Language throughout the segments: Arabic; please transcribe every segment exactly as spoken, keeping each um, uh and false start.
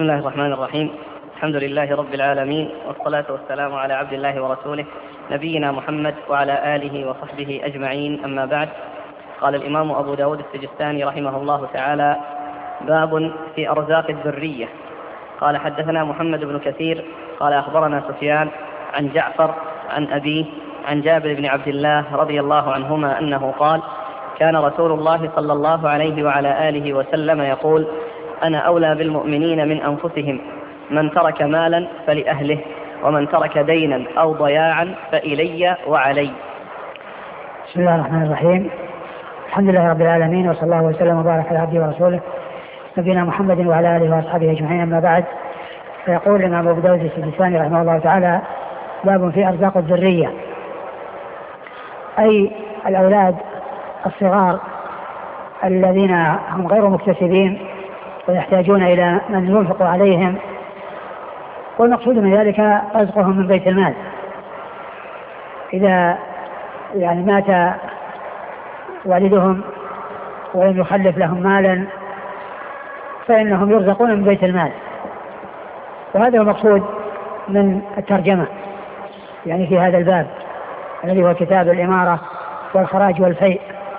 بسم الله الرحمن الرحيم. الحمد لله رب العالمين، والصلاة والسلام على عبد الله ورسوله نبينا محمد وعلى آله وصحبه أجمعين، أما بعد. قال الإمام أبو داود السجستاني رحمه الله تعالى: باب في أرزاق الذرية. قال: حدثنا محمد بن كثير قال أخبرنا سفيان عن جعفر عن أبيه عن جابر بن عبد الله رضي الله عنهما أنه قال: كان رسول الله صلى الله عليه وعلى آله وسلم يقول: أنا أولى بالمؤمنين من أنفسهم، من ترك مالا فلأهله، ومن ترك دينا أو ضياعا فإلي وعلي. بسم الله الرحمن الرحيم. الحمد لله رب العالمين، وصلى الله وسلم وبارك على عبده ورسوله نبينا محمد وعلى آله وأصحابه أجمعين، أما بعد. فيقول الإمام أبو داود السجستاني رحمه الله تعالى: باب في أرزاق الذرية، أي الأولاد الصغار الذين هم غير مكتسبين ويحتاجون إلى من ينفق عليهم، والمقصود من ذلك رزقهم من بيت المال. إذا يعني مات والدهم ولم يخلف لهم مالا فإنهم يرزقون من بيت المال، وهذا هو المقصود من الترجمة يعني في هذا الباب الذي هو كتاب الإمارة والخراج والفيء.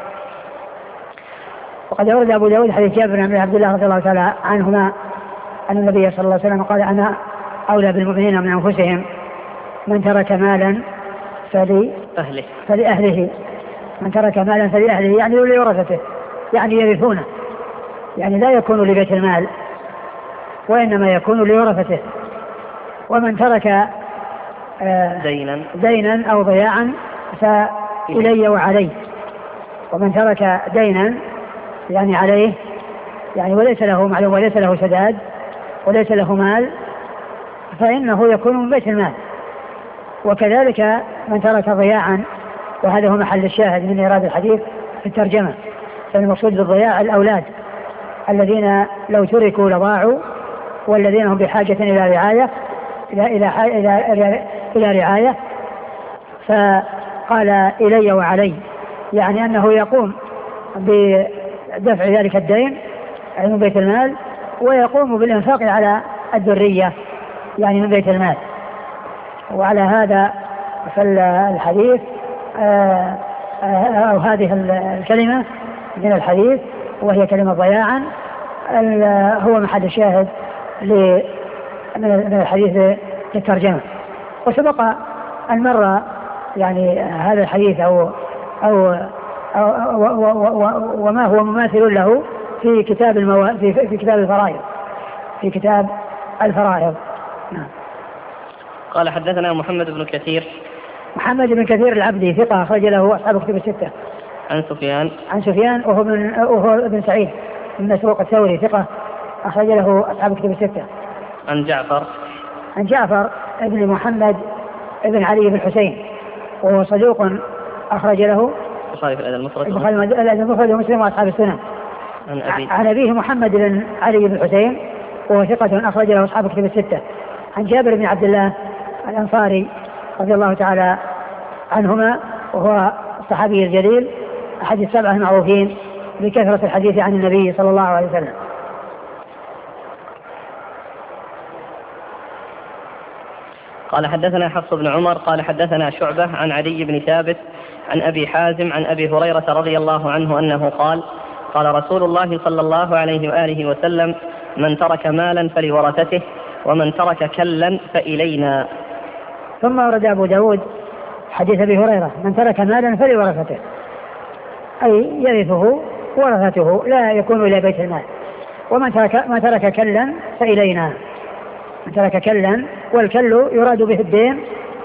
وقد أورد أبو داود حديث جابر بن عبد الله رضي الله تعالى عنهما أن النبي صلى الله عليه وسلم قال: أنا أولى بالمؤمنين من أنفسهم، من ترك مالا فلأهله فلأهله من ترك مالا فلأهله، يعني لورثته، يعني يرثونه، يعني لا يكون لبيت المال وإنما يكون لورثته. ومن ترك دينا دينا أو ضياعا فإلي وعلي. ومن ترك دينا يعني عليه، يعني وليس له معلوم وليس له سداد وليس له مال، فإنه يكون من بيت المال. وكذلك من ترك ضياعا، وهذا هو محل الشاهد من إيراد الحديث في الترجمة. فالمقصود بالضياع الأولاد الذين لو تركوا لضاعوا، والذين هم بحاجة إلى رعاية إلى إلى إلى إلى, إلى رعاية. فقال إلي وعلي، يعني أنه يقوم بدفع ذلك الدين من بيت المال، ويقوم بالإنفاق على الذرية يعني من بيت المال. وعلى هذا فالحديث أو هذه الكلمة من الحديث وهي كلمة ضياعا هو محل الشاهد من الحديث للترجمة. وسبق أن مر يعني هذا الحديث أو أو, أو, أو, أو, أو وما هو مماثل له في كتاب المو... في, في كتاب الفرائض في كتاب الفرائض نعم. قال: حدثنا محمد بن كثير محمد بن كثير العبدي ثقة أخرج له أصحاب كتب الستة. عن سفيان عن سفيان وهو من وهو ابن سعيد بن مسروق الثوري ثقة أخرج له أصحاب كتب الستة. عن جعفر عن جعفر ابن محمد ابن علي بن حسين وهو صدوق أخرج له البخاري في الأدب المفرد ومسلم وأصحاب السنن. عن أبي عن أبيه محمد بن علي بن حسين وهو ثقة أخرج له أصحاب كتب الستة. عن جابر بن عبد الله الأنصاري رضي الله تعالى عنهما، وهو الصحابي الجليل أحد السبعة المعروفين بكثرة الحديث عن النبي صلى الله عليه وسلم. قال: حدثنا حفص بن عمر قال: حدثنا شعبة عن عدي بن ثابت عن أبي حازم عن أبي هريرة رضي الله عنه أنه قال: قال رسول الله صلى الله عليه وآله وسلم: من ترك مالا فلورثته، ومن ترك كلا فإلينا. ثم ورد أبو داود حديث أبي هريرة: من ترك مالا فلورثته، أي يرثه ورثته لا يكون إلى بيت المال. ومن ترك, ما ترك كلا فإلينا. من ترك كلا، والكل يراد به الدين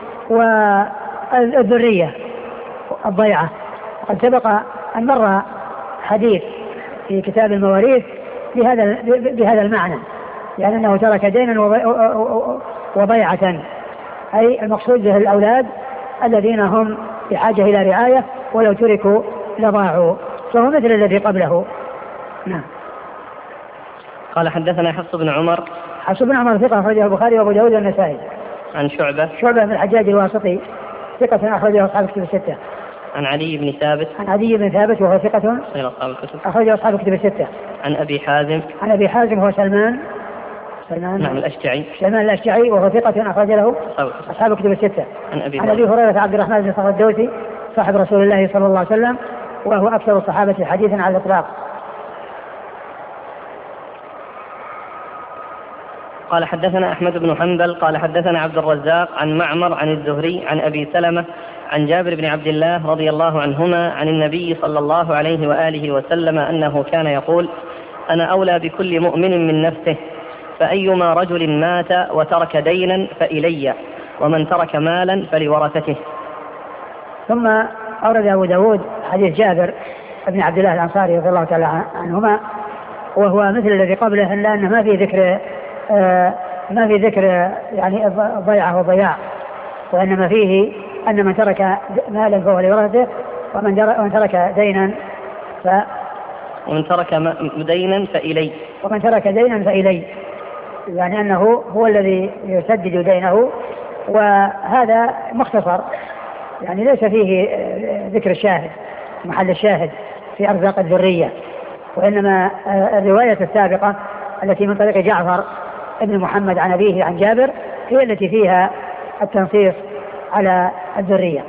والذرية الضيعة. قد سبق أن مر حديث في كتاب المواريث بهذا بهذا المعنى، يعني أنه ترك دينا وضيعة، أي المقصود به الأولاد الذين هم بحاجة إلى رعاية ولو تركوا لضاعوا، فهو مثل الذي قبله. نعم. قال: حدثنا حفص بن عمر حفص بن عمر ثقة أخرجه البخاري وأبو داود والنسائي. عن شعبة شعبة بن الحجاج الواسطي ثقة أخرجه أصحاب الكتب الستة. عن علي بن ثابت عن علي بن ثابت وهو ثقة أصحاب الكتب أخرجه أصحاب الكتب الستة. عن أبي حازم عن أبي حازم هو سلمان سلمان نعم الأشجعي سلمان الأشجعي وهو ثقة أخرج له أصحاب كتب الستة. عن أبي عن أبي هريرة عبد الرحمن بن صخر الدوسي صاحب رسول الله صلى الله عليه وسلم وهو أكثر الصحابة حديثا على الإطلاق. قال حدثنا أحمد بن حنبل قال حدثنا عبد الرزاق عن معمر عن الزهري عن أبي سلمة عن جابر بن عبد الله رضي الله عنهما عن النبي صلى الله عليه وآله وسلم أنه كان يقول: أنا أولى بكل مؤمن من نفسه، فأيما رجل مات وترك دينا فإلي، ومن ترك مالا فلورثته. ثم أورد أبو داود حديث جابر بن عبد الله الأنصاري رضي الله تعالى عنهما، وهو مثل الذي قبله إلا أنه ما في ذكر آه ما في ذكر يعني ضيعة وضياع، وإنما فيه أن من ترك مالا فهو لورثته، ومن ترك دينا ف ومن ترك دينا فإلي ومن ترك دينا فإلي يعني أنه هو الذي يسدد دينه. وهذا مختصر يعني ليس فيه ذكر الشاهد محل الشاهد في أرزاق الذرية، وإنما الرواية السابقة التي من طريق جعفر ابن محمد عن أبيه عن جابر هي التي فيها التنصيص على الذرية.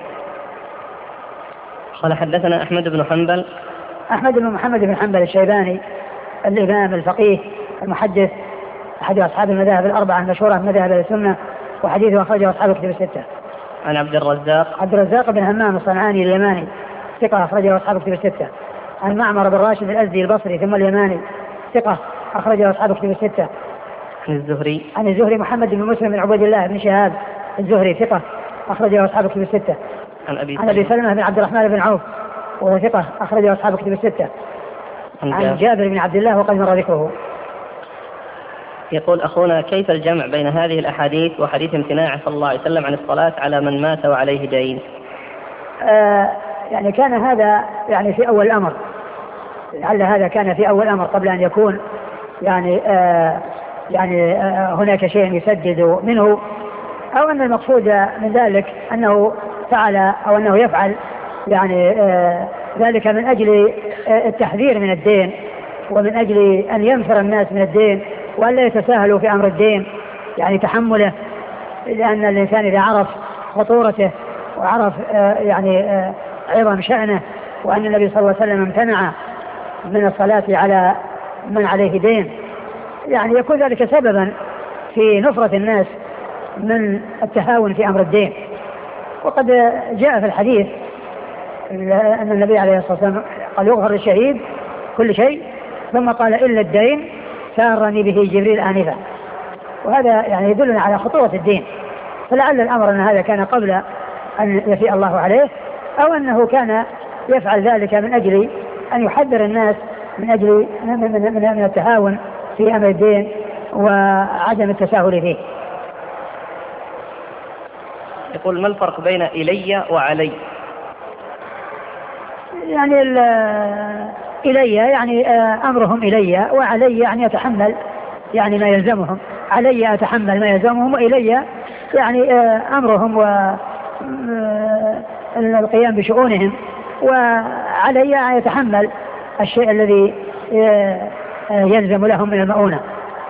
قال حدثنا أحمد بن حنبل أحمد بن محمد بن حنبل الشيباني الإمام الفقيه المحدث أحد أصحاب المذاهب الأربعة المشهورة من مذاهب السنة، وحديثه أخرجه أصحاب الكتب الستة. عن عبد الرزاق عبد الرزاق بن همام الصنعاني اليماني ثقة أخرجه أصحاب الكتب الستة. عن معمر بن راشد الأزدي البصري ثم اليماني ثقة أخرجه أصحاب الكتب الستة. عن الزهري عن الزهري محمد بن مسلم بن عبيد الله بن شهاب الزهري ثقة أخرجه أصحاب الكتب الستة. عن أبي عن أبي سلمة بن عبد الرحمن بن عوف وهو ثقة أخرجه أصحاب الكتب الستة. عن جابر بن عبد الله وقد مر ذكره. يقول أخونا: كيف الجمع بين هذه الأحاديث وحديث امتناعه صلى الله عليه وسلم عن الصلاة على من مات وعليه دين؟ آه يعني كان هذا يعني في أول الأمر، لعل هذا كان في أول الأمر قبل أن يكون يعني آه يعني آه هناك شيء يسدد منه، أو أن المقصود من ذلك أنه فعل أو أنه يفعل يعني آه ذلك من أجل آه التحذير من الدين، ومن أجل أن ينفر الناس من الدين وأن لا يتساهلوا في أمر الدين يعني تحمله، لأن الإنسان إذا عرف خطورته وعرف آه يعني آه عظم شأنه، وأن النبي صلى الله عليه وسلم امتنع من الصلاة على من عليه دين، يعني يكون ذلك سببا في نفرة الناس من التهاون في أمر الدين. وقد جاء في الحديث أن النبي عليه الصلاة والسلام قال: يغفر للشهيد كل شيء، ثم قال: إلا الدين سارني به جبريل آنفا. وهذا يعني يدلنا على خطورة الدين، فلعل الأمر أن هذا كان قبل أن يفيء الله عليه، أو أنه كان يفعل ذلك من أجل أن يحذر الناس من أجل من, من, من, من التهاون في أمر الدين وعدم التساهل فيه. يقول: ما الفرق بين إلي وعلي؟ يعني إلي يعني أمرهم إلي، وعلي يعني يتحمل يعني ما يلزمهم. علي أتحمل ما يلزمهم، وإلي يعني أمرهم والقيام بشؤونهم، وعلي يتحمل الشيء الذي يلزم لهم من المؤونة.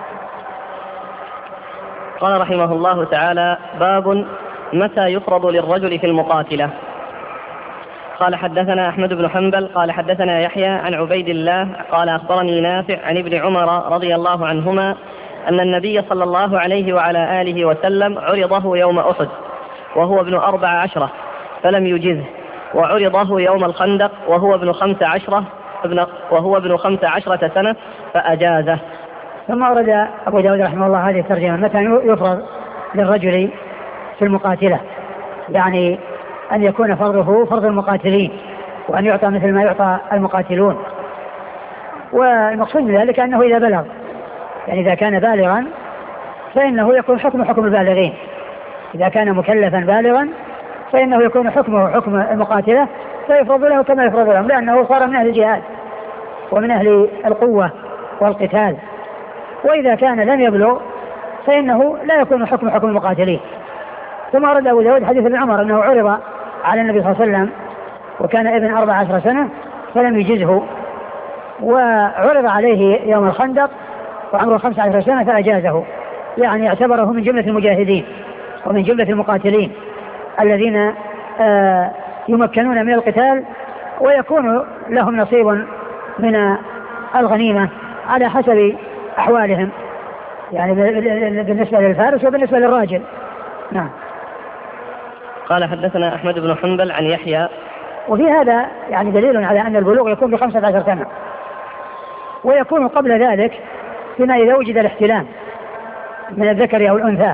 قال رحمه الله تعالى: باب متى يفرض للرجل في المقاتلة. قال حدثنا أحمد بن حنبل قال حدثنا يحيى عن عبيد الله قال أخبرني نافع عن ابن عمر رضي الله عنهما أن النبي صلى الله عليه وعلى آله وسلم عرضه يوم أحد وهو ابن أربع عشرة فلم يجزه، وعرضه يوم الخندق وهو ابن خمس عشرة ابن وهو ابن خمس عشرة سنة فأجازه. ثم أورد أبو داود رحمه الله هذه الترجمة: متى يفرض للرجل في المقاتلة، يعني أن يكون فرضه فرض المقاتلين، وأن يعطى مثل ما يعطى المقاتلون. والمقصود من ذلك أنه إذا بلغ، يعني إذا كان بالغا فإنه يكون حكم حكم البالغين، إذا كان مكلفا بالغا فإنه يكون حكمه حكم المقاتلة، فيفرض له كما يفرض لهم، لأنه صار من أهل الجهاد ومن أهل القوة والقتال. وإذا كان لم يبلغ فإنه لا يكون حكم حكم المقاتلين. ثم أرد أبو داود حديث ابن عمر أنه عرض على النبي صلى الله عليه وسلم وكان ابن أربع عشر سنة فلم يجزه، وعرض عليه يوم الخندق وعمره خمس عشر سنة فأجازه. يعني اعتبره من جملة المجاهدين ومن جملة المقاتلين الذين آه يمكنون من القتال ويكون لهم نصيب من الغنيمة على حسب أحوالهم، يعني بالنسبة للفارس وبالنسبة للراجل. نعم. قال حدثنا أحمد بن حنبل عن يحيى. وفي هذا يعني دليل على أن البلوغ يكون بخمسة عشر سنة، ويكون قبل ذلك فيما إذا وجد الاحتلام من الذكر أو الأنثى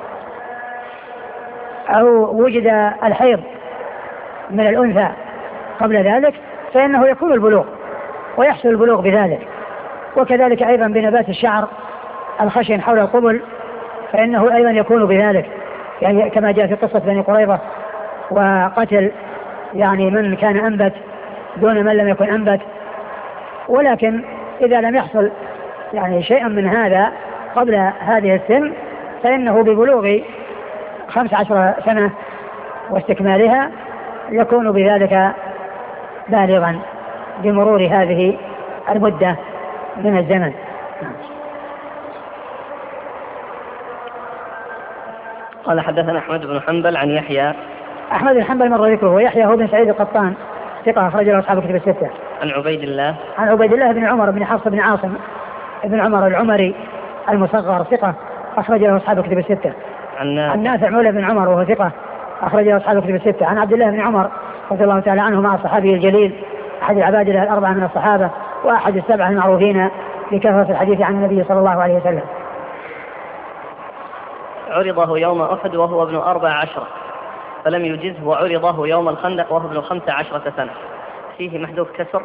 أو وجد الحيض من الأنثى قبل ذلك فإنه يكون البلوغ ويحصل البلوغ بذلك. وكذلك أيضا بنبات الشعر الخشن حول القبل فإنه أيضا يكون بذلك، يعني كما جاء في قصة بني قريظة وقتل يعني من كان أنبت دون من لم يكن أنبت. ولكن إذا لم يحصل يعني شيئا من هذا قبل هذه السن فإنه ببلوغ خمس عشر سنة واستكمالها يكون بذلك بالغا بمرور هذه المدة من الزمن. قال حدثنا أحمد بن حنبل عن يحيى. أحمد بن حنبل مر ذكره، ويحيى هو بن سعيد القطان ثقة أخرج له أصحاب الكتب الستة. عن عبيد الله. عن عبيد الله بن عمر بن حفص بن عاصم بن عمر العمري المصغر ثقة أخرج له أصحاب الكتب الستة. عن عن نافع مولى بن عمر وهو ثقة أخرج له أصحاب الكتب الستة. عن عبد الله بن عمر رضي الله تعالى عنه مع الصحابي الجليل أحد العبادلة الأربعة من الصحابة وأحد السبعة المعروفين بكثرة الحديث عن النبي صلى الله عليه وسلم. عرضه يوم أحد وهو ابن أربع عشرة فلم يجزه، وعرضه يوم الخندق وهو ابن خمس عشرة سنة. فيه محذوف كسر؟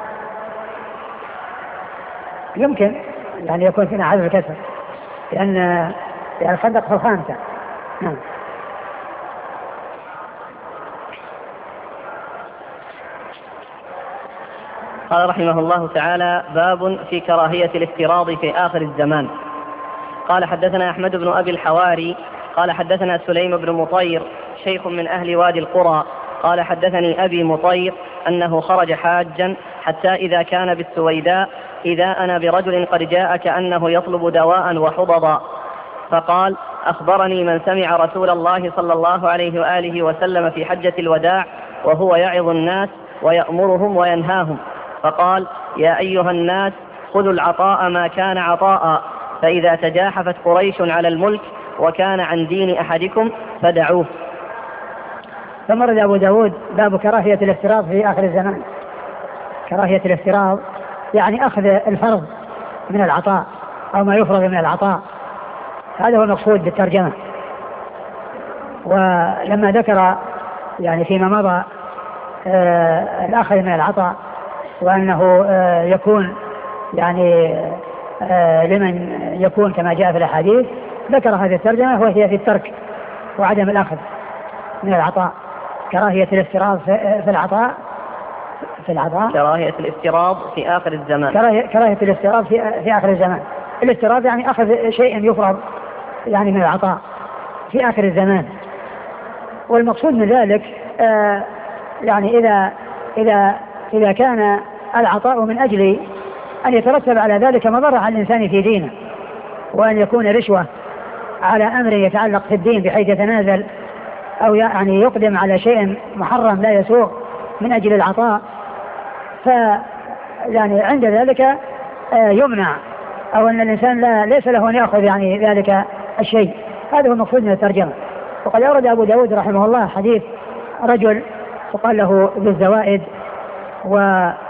يمكن يعني يكون فينا حذف الكسر لأن يعني الخندق في الخامسة. نعم. قال رحمه الله تعالى: باب في كراهية الافتراض في آخر الزمان. قال حدثنا أحمد بن أبي الحواري قال حدثنا سليم بن مطير شيخ من أهل وادي القرى قال حدثني أبي مطير أنه خرج حاجا حتى إذا كان بالسويداء إذا أنا برجل قد جاء كأنه يطلب دواء وحبضا، فقال: أخبرني من سمع رسول الله صلى الله عليه وآله وسلم في حجة الوداع وهو يعظ الناس ويأمرهم وينهاهم، فقال: يا أيها الناس خذوا العطاء ما كان عطاء، فإذا تجاحفت قريش على الملك وكان عن دين أحدكم فدعوه. ثم رد أبو داود باب كراهية الافتراض في آخر الزمان. كراهية الافتراض يعني أخذ الفرض من العطاء أو ما يفرض من العطاء، هذا هو المقصود بالترجمة. ولما ذكر يعني فيما مضى آه الأخذ من العطاء وأنه آه يكون يعني آه لمن يكون كما جاء في الأحاديث، ذكر هذه الترجمة وهي في الترك وعدم الأخذ من العطاء. كراهية الافتراض في العطاء في العطاء كراهية الافتراض في آخر الزمان. كراهية, كراهية الافتراض في, في آخر الزمان. الافتراض يعني أخذ شيء يفرض يعني من العطاء في آخر الزمان. والمقصود من ذلك آه يعني إذا إذا إذا كان العطاء من أجل أن يترتب على ذلك مضرة على الإنسان في دينه، وأن يكون رشوة على أمر يتعلق في الدين بحيث يتنازل أو يعني يقدم على شيء محرم لا يسوغ من أجل العطاء، ف يعني عند ذلك آه يمنع، أو أن الإنسان لا ليس له أن يأخذ يعني ذلك الشيء. هذا هو المقصود من الترجمة. وقد أورد أبو داود رحمه الله حديث رجل وقال له ذو الزوائد و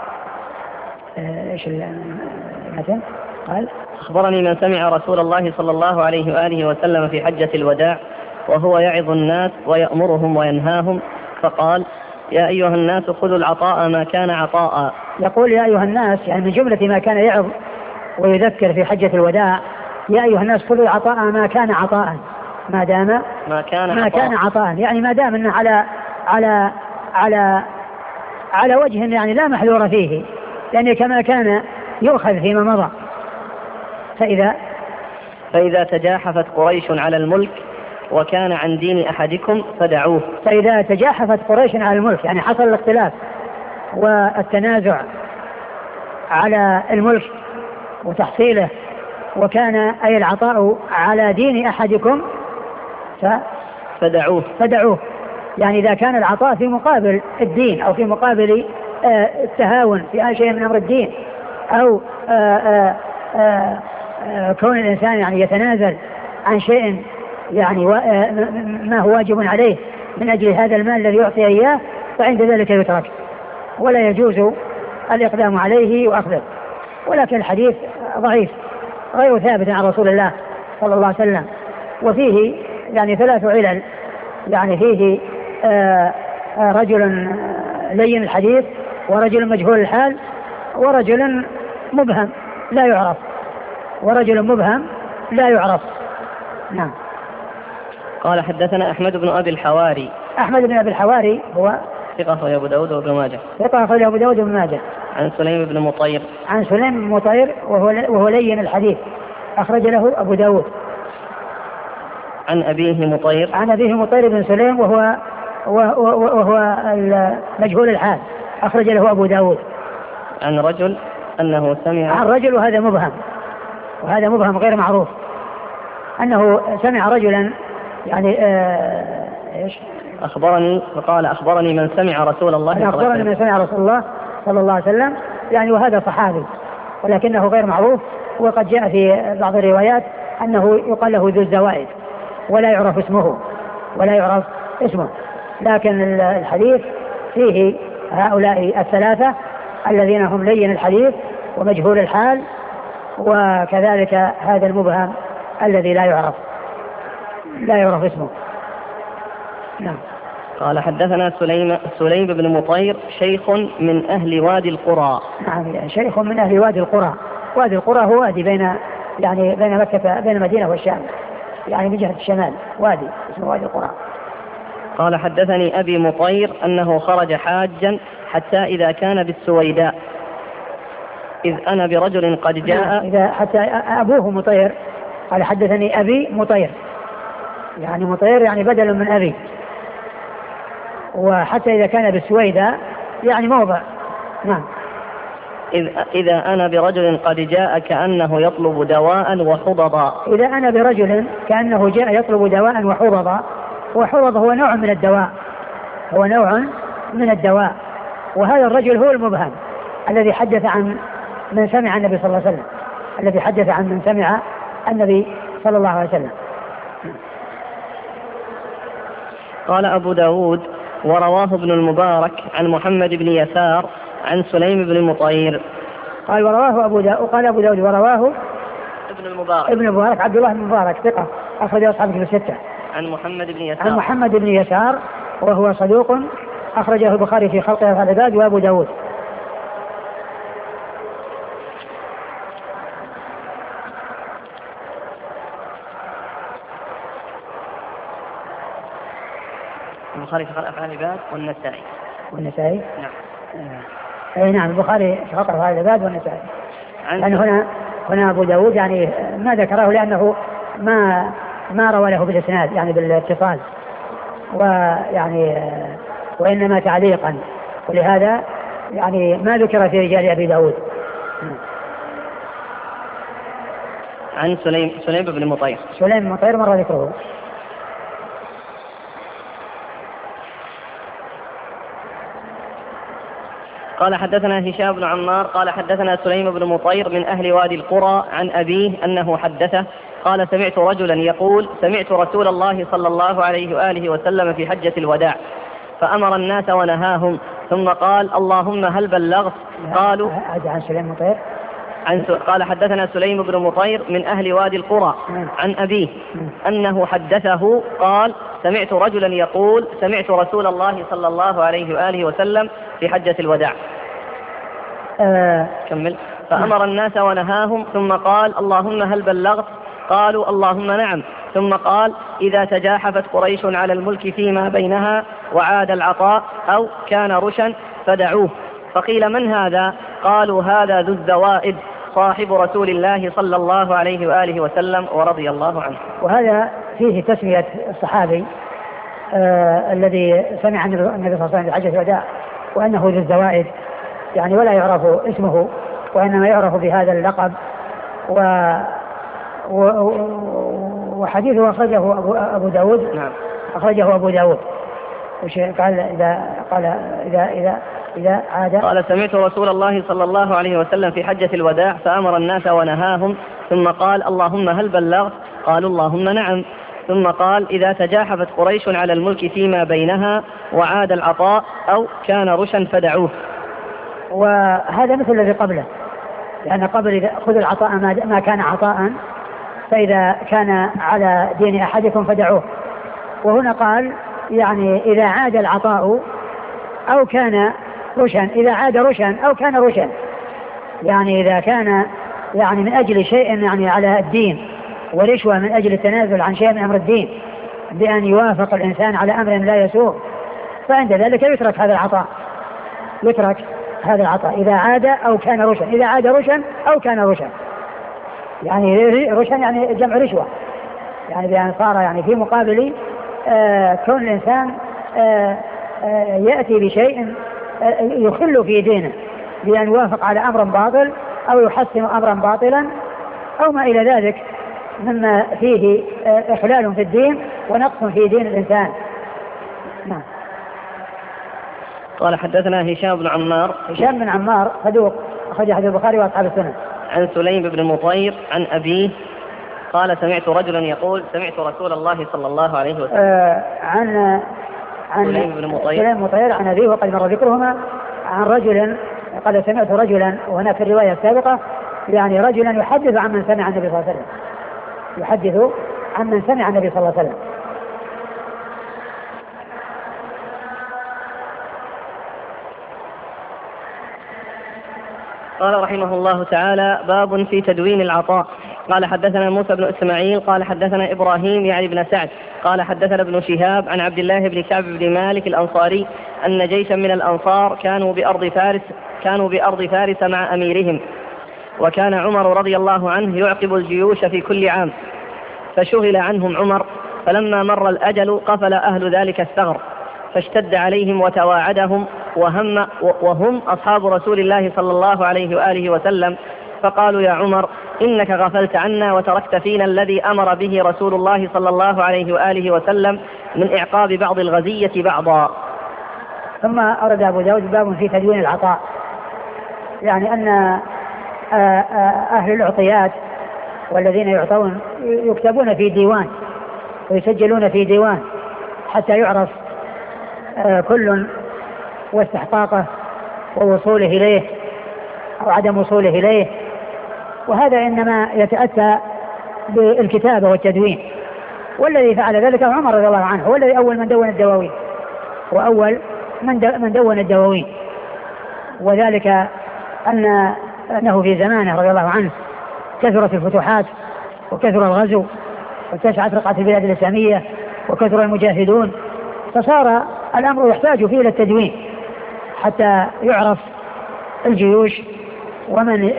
ايش المثل قال: أخبرني من سمع رسول الله صلى الله عليه وآله وسلم في حجة الوداع وهو يعظ الناس ويأمرهم وينهاهم، فقال: يا أيها الناس خذوا العطاء ما كان عطاء. يقول يا أيها الناس يعني من جملة ما كان يعظ ويذكر في حجة الوداع: يا أيها الناس خذوا العطاء ما كان عطاء، ما دام ما كان ما عطاء. كان عطاء يعني ما دام أنه على على على على وجه يعني لا محذور فيه، يعني كما كان يؤخذ فيما مضى. فإذا فإذا تجاحفت قريش على الملك وكان عن دين أحدكم فدعوه. فإذا تجاحفت قريش على الملك يعني حصل الاختلاف والتنازع على الملك وتحصيله وكان أي العطاء على دين أحدكم ف... فدعوه فدعوه، يعني إذا كان العطاء في مقابل الدين أو في مقابل آه التهاون في أي شيء من أمر الدين، أو آه آه آه آه كون الإنسان يعني يتنازل عن شيء يعني ما هو واجب عليه من أجل هذا المال الذي يعطي إياه، فعند ذلك يترك ولا يجوز الإقدام عليه وأخذه. ولكن الحديث ضعيف غير ثابت عن رسول الله صلى الله عليه وسلم، وفيه يعني ثلاث علل، يعني فيه آآ آآ رجل لين الحديث، ورجل مجهول الحال، ورجل مبهم لا يعرف ورجل مبهم لا يعرف. نعم. قال حدثنا أحمد بن أبي الحواري. أحمد بن أبي الحواري هو ثقة أخرجه أبو داود وابن ماجه. ثقة أخرجه أبو داود وابن ماجه. عن سليم بن مطير. عن سليم بن مطير وهو وهو لين الحديث، أخرج له أبو داود. عن أبيه مطير. عن أبيه مطير بن سليم وهو وهو, وهو مجهول الحال، أخرج له أبو داود. عن رجل أنه سمع. عن رجل وهذا مبهم، وهذا مبهم غير معروف، أنه سمع رجلا يعني آه إيش أخبرني فقال أخبرني من سمع رسول الله صلى الله عليه وسلم. أخبرني من سمع رسول الله صلى الله عليه وسلم، يعني وهذا صحابي ولكنه غير معروف. وقد جاء في بعض الروايات أنه يقال له ذو الزوائد ولا يعرف اسمه ولا يعرف اسمه لكن الحديث فيه هؤلاء الثلاثة الذين هم لين الحديث ومجهول الحال، وكذلك هذا المبهم الذي لا يعرف لا يعرف اسمه. نعم. قال حدثنا سليم سليم بن مطير شيخ من أهل وادي القرى. نعم، يعني شيخ من أهل وادي القرى. وادي القرى هو وادي بين يعني بين مكة بين المدينة والشام، يعني من جهة الشمال، وادي اسمه وادي القرى. قال حدثني أبي مطير أنه خرج حاجا حتى إذا كان بالسويداء إذ أنا برجل قد جاء. إذا حتى أبوه مطير قال حدثني أبي مطير، يعني مطير يعني بدل من أبي، وحتى إذا كان بالسويداء يعني موضع. نعم. إذ إذا أنا برجل قد جاء كأنه يطلب دواء وحضضا. إذا أنا برجل كأنه جاء يطلب دواء وحضضا، وحضض هو نوع من الدواء هو نوع من الدواء وهذا الرجل هو المبهم الذي حدث عن من سمع النبي صلى الله عليه وسلم، الذي حدث عن من سمع النبي صلى الله عليه وسلم. قال أبو داود ورواه ابن المبارك عن محمد بن يسار عن سليم بن مطير. قال ورواه أبو داود قال أبو داود ورواه ابن المبارك ابن المبارك عبد الله بن المبارك ثقة أخرجه أصحاب الكتب الستة. عن محمد بن يسار عن محمد بن يسار وهو صدوق أخرجه البخاري في خلق أفعال العباد وأبو داود. البخاري في خلق أفعال العباد والنسائي. والنسائي نعم. آه. أي نعم، البخاري في خلق أفعال العباد والنسائي. يعني هنا هنا أبو داود يعني ما ذكره لأنه ما ما روى له بالإسناد يعني بالاتصال، ويعني وإنما تعليقا، ولهذا يعني ما ذكر في رجال أبي داود. عن سليم سليم بن مطير. سليم بن مطير مر ذكره. قال حدثنا هشام بن عمار قال حدثنا سليم بن مطير من أهل وادي القرى عن أبيه أنه حدثه قال سمعت رجلا يقول سمعت رسول الله صلى الله عليه وآله وسلم في حجة الوداع فأمر الناس ونهاهم ثم قال اللهم هل بلغت؟ قالوا عن سليم مطير عن س... قال حدثنا سليم بن مطير من أهل وادي القرى عن أبيه أنه حدثه قال سمعت رجلا يقول سمعت رسول الله صلى الله عليه وآله وسلم في حجة الوداع. آه كمل. فأمر الناس ونهاهم ثم قال اللهم هل بلغت؟ قالوا اللهم نعم. ثم قال إذا تجاحفت قريش على الملك فيما بينها وعاد العطاء أو كان رشا فدعوه. فقيل من هذا؟ قالوا هذا ذو الزوائد صاحب رسول الله صلى الله عليه وآله وسلم ورضي الله عنه. وهذا فيه تسمية الصحابي آه الذي سمع النبي صلى الله عليه وسلم في حجة الوداع وأنه ذو الزوائد، يعني ولا يعرف اسمه وإنما يعرف بهذا اللقب. و وحديثه أخرجه أبو داود. نعم. أخرجه أبو داود. وش قال إذا قال إذا إذا إذا عاد قال سمعت رسول الله صلى الله عليه وسلم في حجة الوداع فأمر الناس ونهاهم ثم قال اللهم هل بلغت؟ قالوا اللهم نعم. ثم قال إذا تجاحفت قريش على الملك فيما بينها وعاد العطاء أو كان رشا فدعوه. وهذا مثل الذي قبله، لأن قبل إذا خذوا العطاء ما كان عطاء فإذا كان على دين أحدكم فدعوه. وهنا قال يعني إذا عاد العطاء أو كان رشا، إذا عاد رشا أو كان رشا، يعني إذا كان يعني من أجل شيء يعني على الدين ورشوة من أجل التنازل عن شيء من أمر الدين بأن يوافق الإنسان على أمر لا يسوغ، فعند ذلك يترك هذا العطاء، يترك هذا العطاء إذا عاد أو كان رشا، إذا عاد رشا أو كان رشا، يعني رشا يعني جمع رشوة، يعني بأن صار يعني في مقابل آه كون الإنسان آه آه يأتي بشيء آه يخل في دينه بأن يوافق على أمر باطل أو يحسن أمرا باطلا أو ما إلى ذلك مما فيه آه إخلال في الدين ونقص في دين الإنسان. نعم. قال حدثنا هشام بن عمار. هشام بن عمار صدوق أخرج حديث البخاري وأصحاب السنن. عن سليم بن المطير عن أبيه قال سمعت رجلا يقول سمعت رسول الله صلى الله عليه وسلم. آه عن عن سليم بن المطير. سليم بن المطير عن أبيه وقد مر ذكرهما. عن رجل قال سمعت رجلا، وهنا في الرواية السابقة يعني رجلا يحدث عن من سمع النبي صلى الله عليه وسلم، يحدث عن من سمع النبي صلى الله عليه وسلم. قال رحمه الله تعالى باب في تدوين العطاء. قال حدثنا موسى بن إسماعيل قال حدثنا إبراهيم يعني بن سعد قال حدثنا ابن شهاب عن عبد الله بن كعب بن مالك الأنصاري أن جيشا من الأنصار كانوا بأرض فارس كانوا بأرض فارس مع أميرهم، وكان عمر رضي الله عنه يعقب الجيوش في كل عام، فشغل عنهم عمر، فلما مر الأجل قفل أهل ذلك الثغر فاشتد عليهم وتواعدهم وهم وهم أصحاب رسول الله صلى الله عليه وآله وسلم، فقالوا يا عمر إنك غفلت عنا وتركت فينا الذي أمر به رسول الله صلى الله عليه وآله وسلم من إعقاب بعض الغزية بعضا. ثم أورد أبو داود باب في تدوين العطاء، يعني أن أهل العطيات والذين يعطون يكتبون في ديوان ويسجلون في ديوان حتى يعرف كل واستحقاقه ووصوله إليه أو عدم وصوله إليه، وهذا إنما يتأتى بالكتابة والتدوين، والذي فعل ذلك عمر رضي الله عنه، هو الذي أول من دون الدواوين وأول من دون الدواوين، وذلك أن أنه في زمانه رضي الله عنه كثرت الفتوحات وكثر الغزو واتسعت رقعة البلاد الإسلامية وكثر المجاهدون، فصار الأمر يحتاج فيه إلى التدوين حتى يعرف الجيوش ومن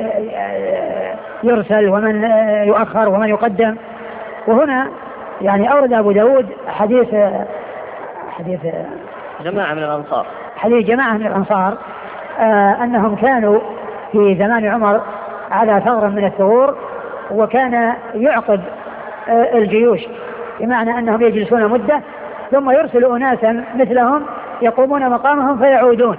يرسل ومن يؤخر ومن يقدم. وهنا يعني أورد أبو داود حديث حديث جماعة من الأنصار حديث جماعة من الأنصار آه أنهم كانوا في زمان عمر على ثغر من الثغور، وكان يعقب آه الجيوش، بمعنى أنهم يجلسون مدة ثم يرسل أناسا مثلهم يقومون مقامهم فيعودون.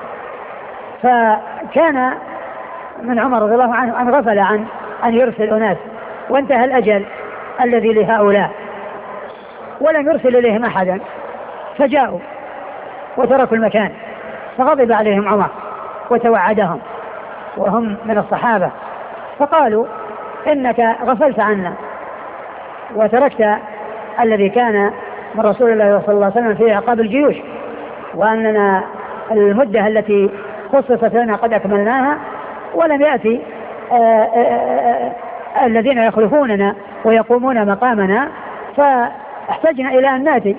فكان من عمر رضي الله عنه أن غفل عن أن يرسل أناس، وانتهى الأجل الذي لهؤلاء ولم يرسل إليهم أحدا، فجاءوا وتركوا المكان، فغضب عليهم عمر وتوعدهم وهم من الصحابة، فقالوا إنك غفلت عنا وتركت الذي كان من رسول الله صلى الله عليه وسلم في عقاب الجيوش، وأننا المدة التي خصصت لنا قد أكملناها، ولم يأتي آآ آآ الذين يخلفوننا ويقومون مقامنا، فاحتجنا إلى أن نأتي.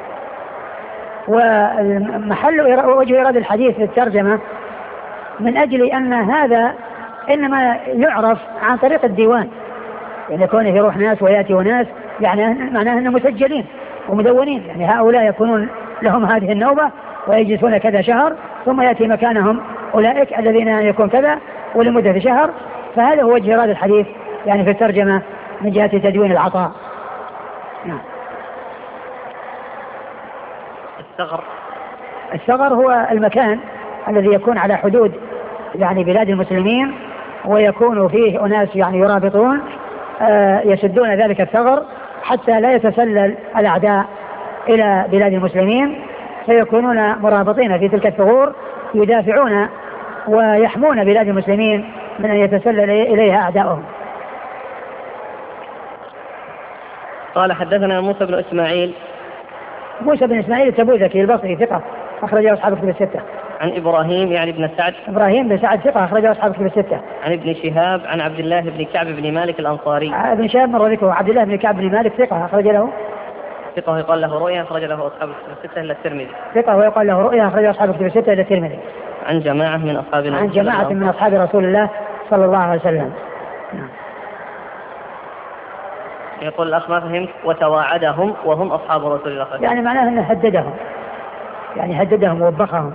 ومحل وجه إرادة الحديث في الترجمة من أجل أن هذا إنما يعرف عن طريق الديوان، يعني يكون يروح ناس ويأتي ناس، يعني معناه أنهم مسجلين ومدونين، يعني هؤلاء يكونون لهم هذه النوبة ويجلسون كذا شهر، ثم يأتي مكانهم أولئك الذين يكون كذا ولمدة شهر. فهذا هو وجه إرادة الحديث يعني في الترجمة من جهة تدوين العطاء. نعم. الثغر الثغر هو المكان الذي يكون على حدود يعني بلاد المسلمين، ويكون فيه أناس يعني يرابطون آه يسدون ذلك الثغر حتى لا يتسلل الأعداء إلى بلاد المسلمين، فيكونون مرابطين في تلك الثغور يدافعون ويحمون بلاد المسلمين من أن يتسلل إليها أعداؤهم. قال حدثنا موسى بن إسماعيل. موسى بن إسماعيل التبوذكي البصري ثقة أخرجه أصحاب الكتب الستة. عن إبراهيم يعني بن سعد. إبراهيم بن سعد ثقة أخرجه أصحاب الكتب الستة. عن ابن شهاب عن عبد الله بن كعب بن مالك الأنصاري. ابن شهاب مر ذكره. عبد الله بن كعب بن مالك ثقة أخرج له ثقة يقال له رؤيا أخرج له أصحاب الكتب الستة إلا الترمذي. ثقة ويقال له رؤيا أخرج أصحاب الكتب الستة إلا الترمذي. عن جماعة من أصحاب عن جماعة من أصحاب رسول الله صلى الله عليه وسلم. نعم. يقول الأخ ما فهمت وتواعدهم وهم أصحاب رسول الله. يعني معناه أنه هددهم، يعني هددهم ووبخهم.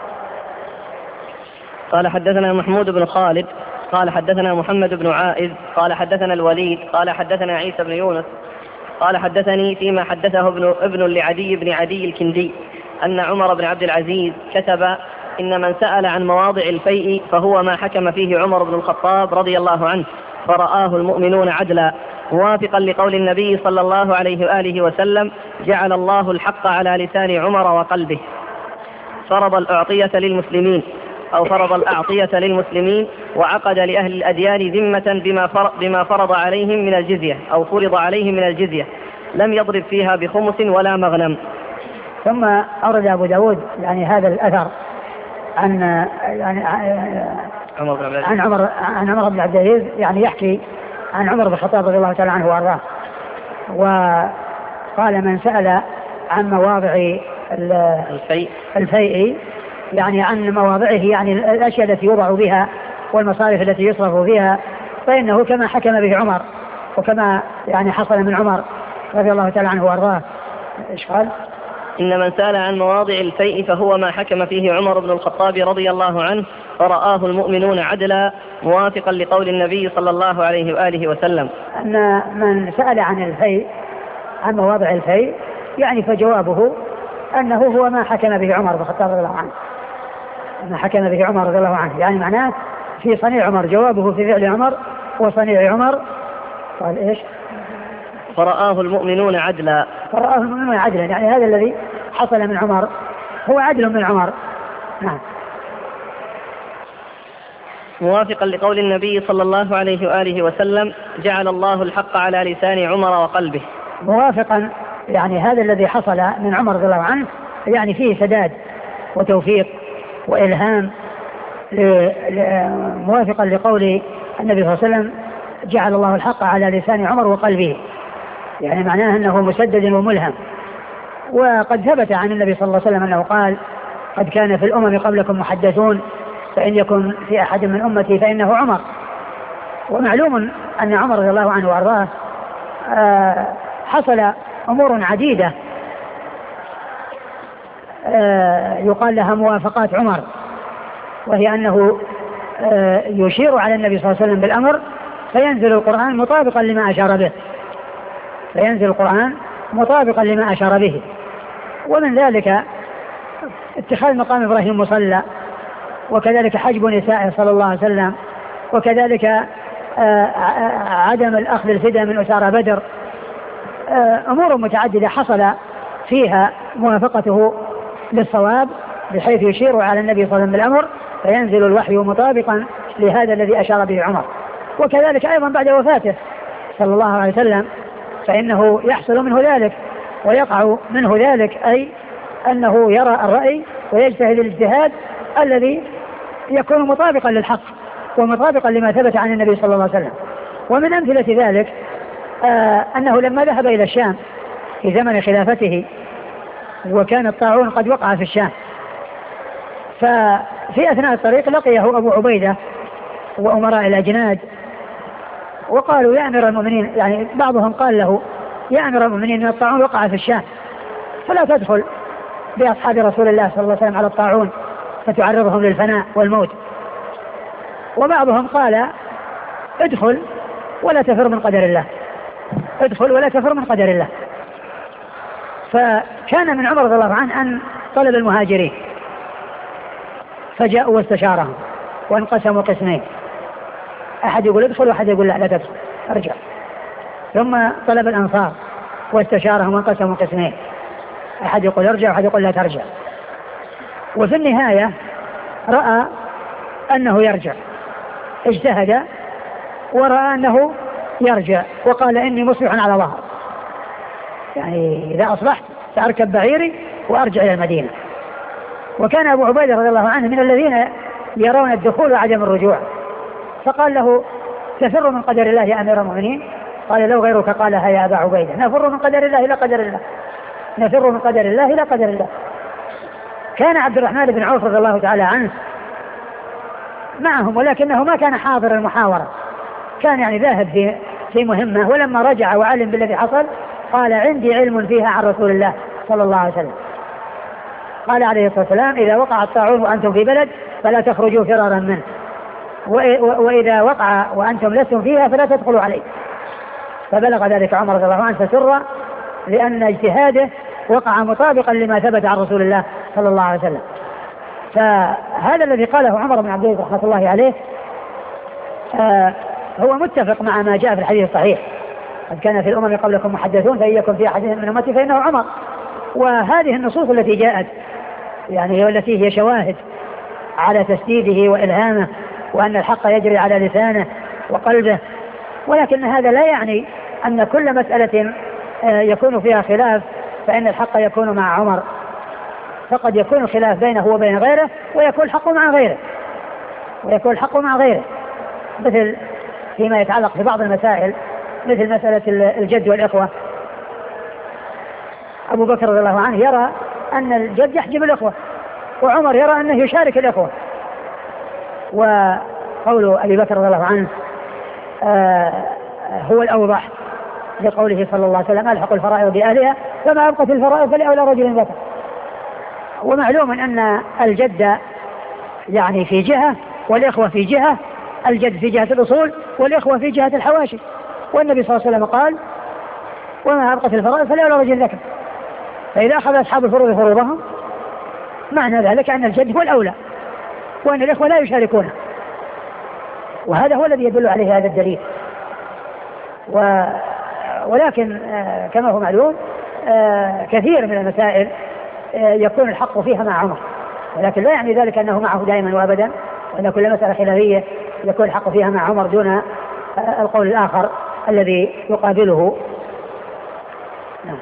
قال حدثنا محمود بن خالد قال حدثنا محمد بن عائذ قال حدثنا الوليد قال حدثنا عيسى بن يونس قال حدثني فيما حدثه ابن, ابن لعدي بن عدي الكندي أن عمر بن عبد العزيز كتب إن من سأل عن مواضع الفيء فهو ما حكم فيه عمر بن الخطاب رضي الله عنه فرآه المؤمنون عدلا، موافقا لقول النبي صلى الله عليه وآله وسلم جعل الله الحق على لسان عمر وقلبه. فرض الأعطية للمسلمين أو فرض الأعطية للمسلمين وعقد لأهل الأديان ذمة بما فرض, بما فرض عليهم من الجزية أو فرض عليهم من الجزية، لم يضرب فيها بخمس ولا مغنم. ثم أورد أبو داود يعني هذا الأثر عن يعني عمر بن عبد عن عمر عن عمر بن عبد العزيز، يعني يحكي عن عمر بن الخطاب رضي الله تعالى عنه وارضاه، وقال من سأل عن مواضع الفيء الفيء يعني عن مواضعه، يعني الأشياء التي يوضع بها والمصارف التي يصرف فيها، فإنه كما حكم به عمر وكما يعني حصل من عمر رضي الله تعالى عنه وارضاه. ايش قال؟ إن من سأل عن مواضع الفيء فهو ما حكم فيه عمر بن الخطاب رضي الله عنه فرآه المؤمنون عدلا، موافقا لقول النبي صلى الله عليه وآله وسلم. أن من سأل عن الفيء عن مواضع الفيء يعني فجوابه أنه هو ما حكم به عمر بن الخطاب رضي الله عنه، ما حكم به عمر رضي الله عنه، يعني معناه في صنيع عمر، جوابه في فعل عمر وصنيع عمر. قال إيش؟ فرآه المؤمنون عدلا. فرآه المؤمنون عدلا، يعني هذا الذي حصل من عمر هو عدل من عمر. نعم. موافقا لقول النبي صلى الله عليه وآله وسلم جعل الله الحق على لسان عمر وقلبه. موافقا يعني هذا الذي حصل من عمر رضي الله عنه يعني فيه سداد وتوفيق وإلهام، موافقا لقول النبي صلى الله عليه وسلم جعل الله الحق على لسان عمر وقلبه، يعني معناه أنه مسدد وملهم. وقد ثبت عن النبي صلى الله عليه وسلم أنه قال قد كان في الأمم قبلكم محدثون فإن يكن في أحد من أمتي فإنه عمر. ومعلوم أن عمر رضي الله عنه وأرضاه حصل أمور عديدة يقال لها موافقات عمر، وهي أنه يشير على النبي صلى الله عليه وسلم بالأمر فينزل القرآن مطابقا لما أشار به، فينزل القرآن مطابقا لما أشار به. ومن ذلك اتخاذ مقام إبراهيم مصلى، وكذلك حجب نسائه صلى الله عليه وسلم، وكذلك عدم الأخذ الفداء من أسارى بدر. أمور متعددة حصل فيها موافقته للصواب بحيث يشير على النبي صلى الله عليه وسلم بالأمر فينزل الوحي مطابقا لهذا الذي أشار به عمر. وكذلك أيضا بعد وفاته صلى الله عليه وسلم فإنه يحصل منه ذلك ويقع منه ذلك، أي أنه يرى الرأي ويجتهد الاجتهاد الذي يكون مطابقا للحق ومطابقا لما ثبت عن النبي صلى الله عليه وسلم. ومن أمثلة ذلك آه أنه لما ذهب إلى الشام في زمن خلافته وكان الطاعون قد وقع في الشام، ففي أثناء الطريق لقيه أبو عبيدة وأمراء الأجناد وقالوا يا أمير المؤمنين، يعني بعضهم قال له يا أمير المؤمنين أن الطاعون وقع في الشام فلا تدخل بأصحاب رسول الله صلى الله عليه وسلم على الطاعون فتعرضهم للفناء والموت. وبعضهم قال ادخل ولا تفر من قدر الله، ادخل ولا تفر من قدر الله. فكان من عمر رضي الله عنه أن طلب المهاجرين فجاءوا واستشارهم وانقسموا قسمين، أحد يقول ادخل وأحد يقول لا لا تدخل ارجع. ثم طلب الأنصار واستشارهم وانقسموا قسمين، أحد يقول ارجع وأحد يقول لا ترجع. وفي النهاية رأى أنه يرجع، اجتهد ورأى أنه يرجع وقال إني مصبح على ظهر، يعني إذا أصبحت سأركب بعيري وأرجع إلى المدينة. وكان أبو عبيدة رضي الله عنه من الذين يرون الدخول وعدم الرجوع، فقال له تفر من قدر الله يا أمير المؤمنين؟ قال لو غيرك قالها يا أبا عبيدة، نفر من قدر الله إلى قدر الله، نفر من قدر الله إلى قدر الله. كان عبد الرحمن بن عوف رضي الله تعالى عنه معهم، ولكنه ما كان حاضر المحاورة، كان يعني ذاهب في في مهمة، ولما رجع وعلم بالذي حصل قال عندي علم فيها عن رسول الله صلى الله عليه وسلم. قال عليه الصلاة والسلام إذا وقع الطاعون وأنتم في بلد فلا تخرجوا فرارا منه، وإذا وقع وأنتم لستم فيها فلا تدخلوا عليه. فبلغ ذلك عمر رضي الله عنه فسر، لأن اجتهاده وقع مطابقا لما ثبت عن رسول الله صلى الله عليه وسلم. فهذا الذي قاله عمر بن عبد العزيز رحمة الله عليه آه هو متفق مع ما جاء في الحديث الصحيح، قد كان في الأمم قبلكم محدثون فإن يكن في حديث من أمتي فإنه عمر. وهذه النصوص التي جاءت يعني والتي هي شواهد على تسديده وإلهامه وأن الحق يجري على لسانه وقلبه، ولكن هذا لا يعني أن كل مسألة يكون فيها خلاف فإن الحق يكون مع عمر، فقد يكون خلاف بينه وبين غيره ويكون الحق مع غيره ويكون الحق مع غيره مثل فيما يتعلق في بعض المسائل مثل مسألة الجد والإخوة. أبو بكر رضي الله عنه يرى أن الجد يحجب الإخوة، وعمر يرى أنه يشارك الإخوة. وقول أبي بكر رضي الله عنه آه هو الأوضح لقوله صلى الله عليه وسلم ألحق الفرائض بأهلها فما أبقت الفرائض فلأولى رجل ذكر. ومعلوم أن الجد يعني في جهة والإخوة في جهة، الجد في جهة الأصول والإخوة في جهة الحواشي، والنبي صلى الله عليه وسلم قال وما أبقت الفرائض فلأولى رجل ذكر. فإذا أخذ أصحاب الفروض فروضهم معنى ذلك أن الجد هو الأولى وأن الإخوة لا يشاركونه، وهذا هو الذي يدل عليه هذا الدليل. و... ولكن آه كما هو معلوم آه كثير من المسائل آه يكون الحق فيها مع عمر، ولكن لا يعني ذلك أنه معه دائما وأبدا، وأن كل مسألة خلافية يكون الحق فيها مع عمر دون آه القول الآخر الذي يقابله. نعم.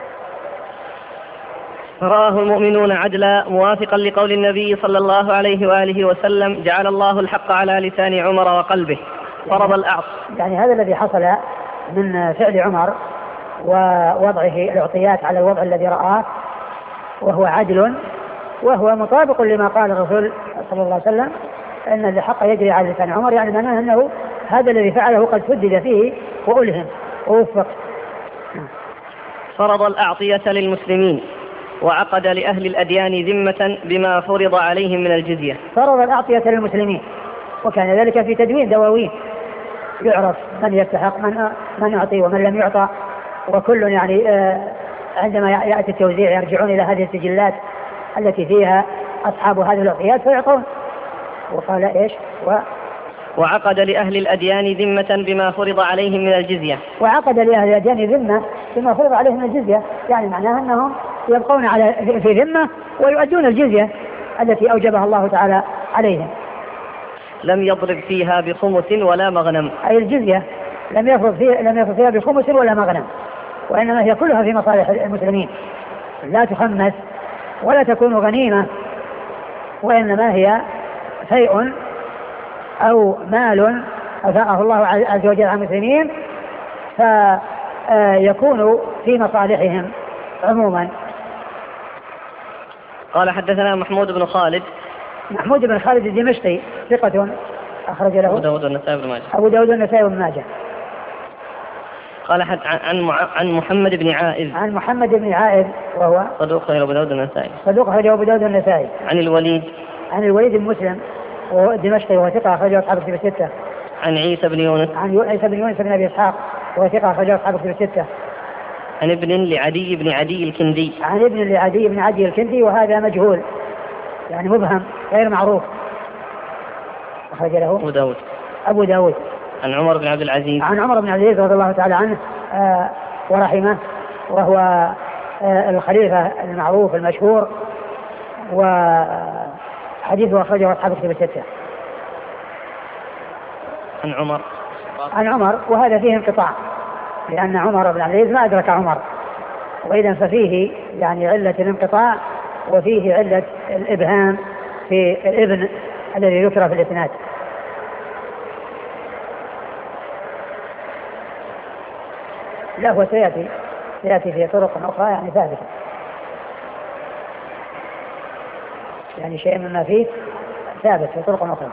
فرآه المؤمنون عدلا موافقا لقول النبي صلى الله عليه وآله وسلم جعل الله الحق على لسان عمر وقلبه فرض الأعط. يعني هذا الذي حصل من فعل عمر ووضعه الأعطيات على الوضع الذي رآه وهو عدل وهو مطابق لما قال الرسول صلى الله عليه وسلم أن الحق يجري على لسان عمر، يعني معناه أنه هذا الذي فعله قد سدد فيه وألهم ووفق. فرض الأعطية للمسلمين وعقد لأهل الأديان ذمة بما فرض عليهم من الجزية. فرض الأعطية للمسلمين، وكان ذلك في تدوين دواوين يعرف من يستحق من من يعطي ومن لم يعطى، وكل يعني عندما يأتي التوزيع يرجعون إلى هذه السجلات التي فيها أصحاب هذه الأعطيات فيعطون. وقال إيش و وعقد لأهل الأديان ذمة بما فرض عليهم من الجزية. وعقد لأهل الأديان ذمة بما فرض عليهم من الجزية، يعني معناها أنهم يبقون على في ذمة ويؤدون الجزية التي أوجبها الله تعالى عليهم. لم يضرب فيها بخمس ولا مغنم، أي الجزية لم يفرض فيها لم يفرض فيها بخمس ولا مغنم، وإنما هي كلها في مصالح المسلمين، لا تخمس ولا تكون غنيمة، وإنما هي شيء أو مال أفاءه الله عز وجل على المسلمين فيكون في مصالحهم عموما. قال حدثنا محمود بن خالد. محمود بن خالد الدمشقي ثقة أخرج له أبو داود والنسائي بن ماجه. أبو داود والنسائي بن ماجه. قال حد عن عن محمد بن عائذ. عن محمد بن عائذ وهو صدوق أخرجه أبو داود والنسائي. صدوق أخرجه أبو داود والنسائي. عن الوليد. عن الوليد بن مسلم وهو الدمشقي وهو ثقة أخرجه أصحاب الكتب الستة. عن عيسى بن يونس. عن عيسى بن يونس بن أبي إسحاق وهو ثقة أخرجه أصحاب كتب الستة. عن ابن لعدي بن عدي الكندي. عن ابن لعدي بن عدي الكندي وهذا مجهول يعني مبهم غير معروف. أخرج له أبو داود. أبو داود. عن عمر بن عبد العزيز. عن عمر بن عبد العزيز رضي الله تعالى عنه آه ورحمه، وهو آه الخليفة المعروف المشهور، وحديثه أخرجه أصحاب كتب الستة. عن عمر. عن عمر وهذا فيه انقطاع، لأن عمر بن عبد العزيز ما أدرك عمر، وإذا ففيه يعني علة الانقطاع وفيه علة الإبهام في الابن الذي ذكر في الإسناد. لا هو سيأتي سيأتي في طرق أخرى يعني ثابتة، يعني شيء مما فيه ثابت في طرق أخرى.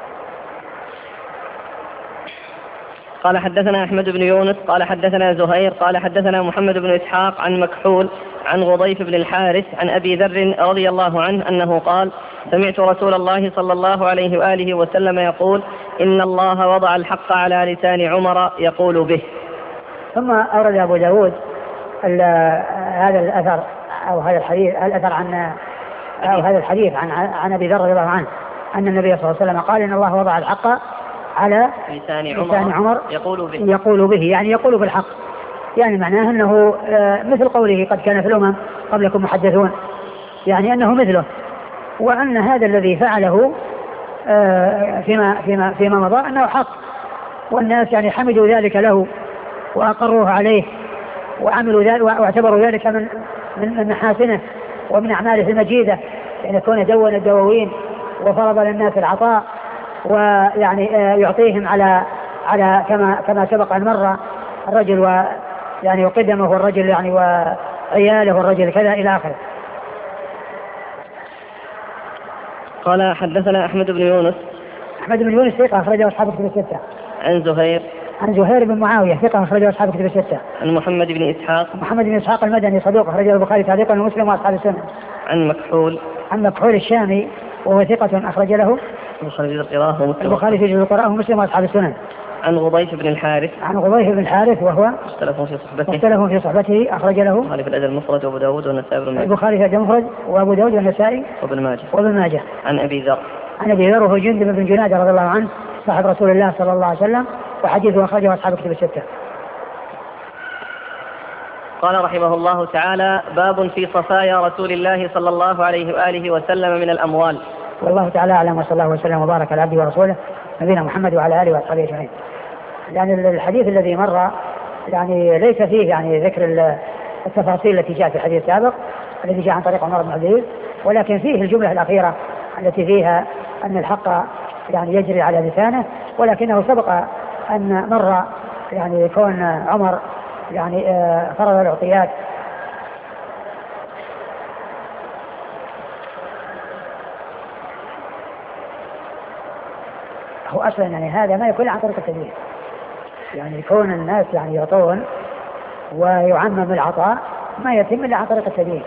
قال حدثنا أحمد بن يونس قال حدثنا زهير قال حدثنا محمد بن إسحاق عن مكحول عن غضيف بن الحارث عن أبي ذر رضي الله عنه أنه قال: سمعت رسول الله صلى الله عليه وآله وسلم يقول: إن الله وضع الحق على لسان عمر يقول به. ثم أورد أبو داود هذا الأثر أو هذا الحديث الأثر عن أو هذا الحديث عن عن أبي ذر رضي الله عنه أن النبي صلى الله عليه وسلم قال: إن الله وضع الحق على لسان عمر, لسان عمر يقول به. يقول به يعني يقول بالحق، يعني معناه أنه مثل قوله: قد كان في الأمم قبلكم محدثون، يعني أنه مثله، وأن هذا الذي فعله فيما فيما فيما مضى أنه حق، والناس يعني حمدوا ذلك له وأقروه عليه وعملوا ذلك واعتبروا ذلك من من محاسنه ومن أعماله المجيدة، يعني كونه دون الدواوين وفرض للناس العطاء، ويعني يعطيهم على على كما كما سبق أن مر الرجل ويعني وقدمه الرجل يعني وعياله الرجل كذا إلى آخره. قال حدثنا أحمد بن يونس. أحمد بن يونس ثقة أخرجه أصحاب كتب الستة. عن زهير. عن زهير بن معاوية ثقة أخرجه أصحاب كتب الستة. عن محمد بن إسحاق. محمد بن إسحاق المدني صدوق أخرجه البخاري تعليقا ومسلم وأصحاب السنة. عن مكحول. عن مكحول الشامي وهو ثقة أخرج له البخاري في جزء القراءة ومسلم وأصحاب السنن. عن غضيف بن الحارث. عن غضيف بن الحارث وهو مختلف في صحبته. مختلف في صحبته أخرج له البخاري في الأدب المفرد وأبو داود والنسائي وابن ماجه. البخاري في الأدب المفرد وأبو داود والنسائي وابن ماجه. وابن ماجه. عن أبي ذر. عن أبي ذر وهو جندب بن جنادة رضي الله عنه صاحب رسول الله صلى الله عليه وسلم، وحديثه أخرجه أصحاب كتب الستة. قال رحمه الله تعالى: باب في صفايا رسول الله صلى الله عليه وآله وسلم من الأموال. والله تعالى أعلم، وصلى الله وسلم وبارك على عبده ورسوله نبينا محمد وعلى آله وأصحابه أجمعين. يعني الحديث الذي مر يعني ليس فيه يعني ذكر التفاصيل التي جاءت في الحديث السابق الذي جاء عن طريق عمر بن عبد العزيز، ولكن فيه الجملة الأخيرة التي فيها أن الحق يعني يجري على لسانه، ولكنه سبق أن مر يعني كون عمر يعني فرض العطيات هو أصلا يعني هذا ما يكون عن طريق التدوين، يعني كون الناس يعني يعطون ويعمم العطاء ما يتم إلا عن طريق التدوين.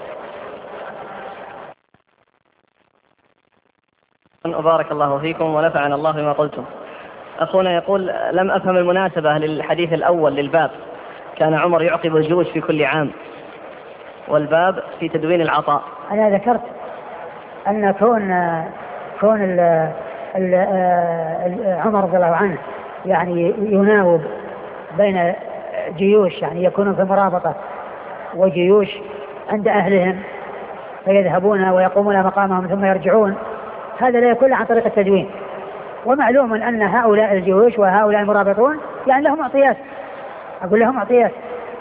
بارك الله فيكم ونفعنا الله بما قلتم. أخونا يقول: لم أفهم المناسبة للحديث الأول للباب، كان عمر يعقب الجيوش في كل عام، والباب في تدوين العطاء. أنا ذكرت أن كون كون ال ال عمر رضي الله عنه يعني يناوب بين جيوش يعني يكونون في مرابطة وجيوش عند أهلهم فيذهبون ويقومون مقامهم ثم يرجعون، هذا لا يكون عن طريق التدوين. ومعلوم أن هؤلاء الجيوش وهؤلاء المرابطون يعني لهم عطيات، أقول لهم عطيات.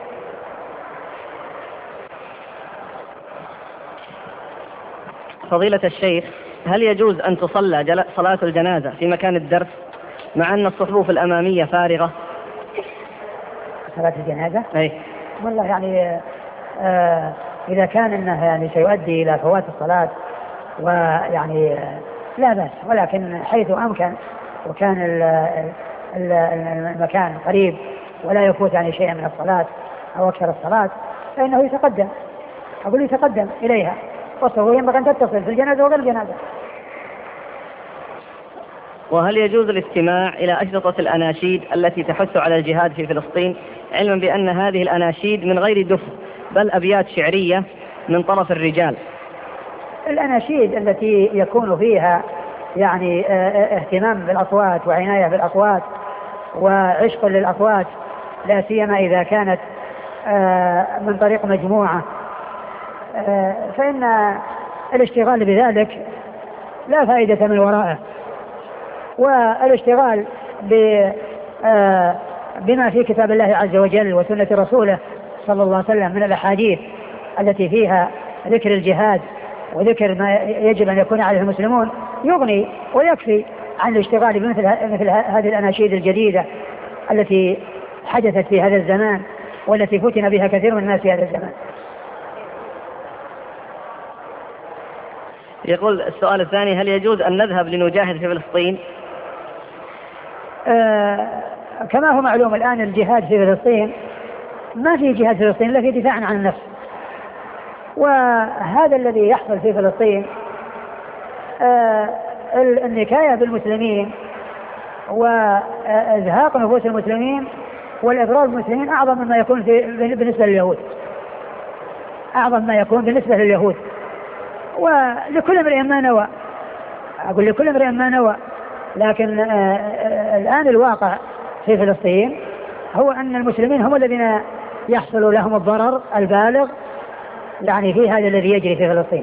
فضيلة الشيخ، هل يجوز أن تصلى صلاة الجنازة في مكان الدرس مع أن الصفوف الأمامية فارغة؟ صلاة الجنازة؟ أي والله يعني آه إذا كان أنه يعني سيؤدي إلى فوات الصلاة ويعني آه لا بأس، ولكن حيث أمكن وكان ال ال المكان قريب ولا يفوت يعني شيء من الصلاة أو أكثر الصلاة فإنه يتقدم، أقول يتقدم إليها، والصفوف ينبغي أن تتصل في الجنازة وغير الجنازة. وهل يجوز الاستماع إلى أشرطة الأناشيد التي تحث على الجهاد في فلسطين، علما بأن هذه الأناشيد من غير دف بل أبيات شعرية من طرف الرجال؟ الأناشيد التي يكون فيها يعني اهتمام بالأصوات وعناية بالأصوات وعشق للأصوات، لا سيما إذا كانت من طريق مجموعة، فإن الاشتغال بذلك لا فائدة من ورائه. والاشتغال بما في كتاب الله عز وجل وسنة رسوله صلى الله عليه وسلم من الأحاديث التي فيها ذكر الجهاد وذكر ما يجب أن يكون عليه المسلمون يغني ويكفي عن الاشتغال بمثل مثل هذه الأناشيد الجديدة التي حدثت في هذا الزمان والتي فتن بها كثير من الناس في هذا الزمان. يقول السؤال الثاني: هل يجوز أن نذهب لنجاهد في فلسطين؟ آه كما هو معلوم الآن الجهاد في فلسطين ما في جهاد في فلسطين إلا في دفاع عن النفس، وهذا الذي يحصل في فلسطين آه النكاية بالمسلمين وإزهاق نفوس المسلمين والإضرار بالمسلمين أعظم مما يكون في بالنسبة لليهود، أعظم ما يكون بالنسبة لليهود. ولكل امرئ ما نوى، أقول لكل امرئ ما نوى، لكن آه آه الآن الواقع في فلسطين هو أن المسلمين هم الذين يحصل لهم الضرر البالغ يعني في هذا الذي يجري في فلسطين.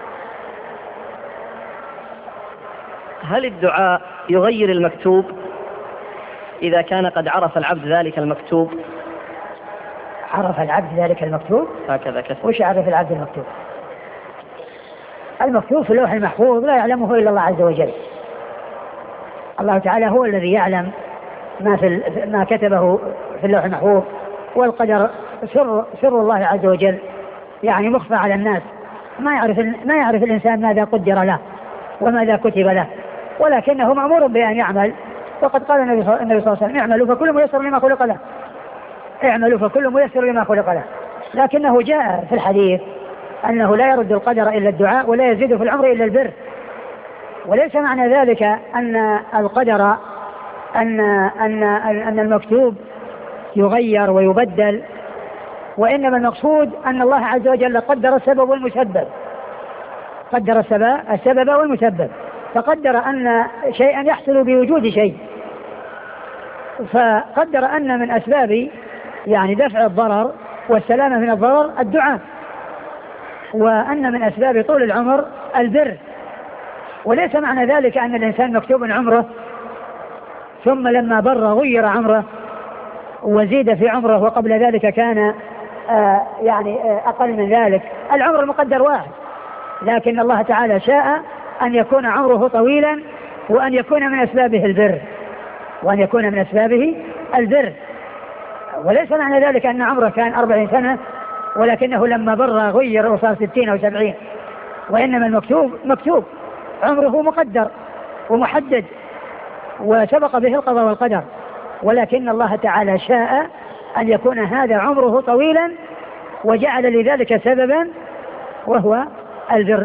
هل الدعاء يغير المكتوب إذا كان قد عرف العبد ذلك المكتوب؟ عرف العبد ذلك المكتوب؟ هكذا كسر. وش عرف العبد المكتوب؟ المكتوب في اللوح المحفوظ لا يعلمه إلا الله عز وجل. الله تعالى هو الذي يعلم ما في ما كتبه في اللوح المحفوظ، والقدر سر سر الله عز وجل يعني مخفى على الناس، ما يعرف ما يعرف الإنسان ماذا قدر له وماذا كتب له، ولكنه مأمور بأن يعمل. وقد قال النبي صلى الله عليه وسلم: اعملوا فكل ميسر لما خلق له، اعملوا فكل ميسر لما خلق له. لكنه جاء في الحديث أنه لا يرد القدر إلا الدعاء ولا يزيد في العمر إلا البر. وليس معنى ذلك أن القدر أن أن أن المكتوب يغير ويبدل، وإنما المقصود أن الله عز وجل قدر السبب والمسبب، قدر السبب السبب والمسبب، فقدر أن شيئا يحصل بوجود شيء، فقدر أن من أسباب يعني دفع الضرر والسلامة من الضرر الدعاء، وأن من أسباب طول العمر البر. وليس معنى ذلك أن الإنسان مكتوب عمره ثم لما بر غير عمره وزيد في عمره وقبل ذلك كان آه يعني آه أقل من ذلك. العمر المقدر واحد، لكن الله تعالى شاء أن يكون عمره طويلا وأن يكون من أسبابه البر وأن يكون من أسبابه البر. وليس معنى ذلك أن عمره كان أربعين سنة ولكنه لما بر غير وصار ستين أو سبعين، وإنما المكتوب مكتوب عمره مقدر ومحدد وسبق به القضاء والقدر، ولكن الله تعالى شاء أن يكون هذا عمره طويلا وجعل لذلك سببا وهو البر.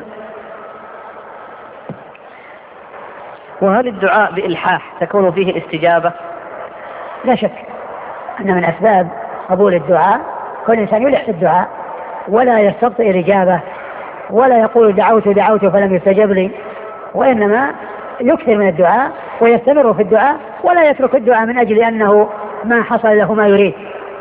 وهل الدعاء بإلحاح تكون فيه الاستجابة؟ لا شك أن من أسباب قبول الدعاء كل إنسان يلح في الدعاء ولا يستبطئ الإجابة ولا يقول دعوت دعوت فلم يستجب لي، وإنما يكثر من الدعاء ويستمر في الدعاء ولا يترك الدعاء من أجل أنه ما حصل له ما يريد.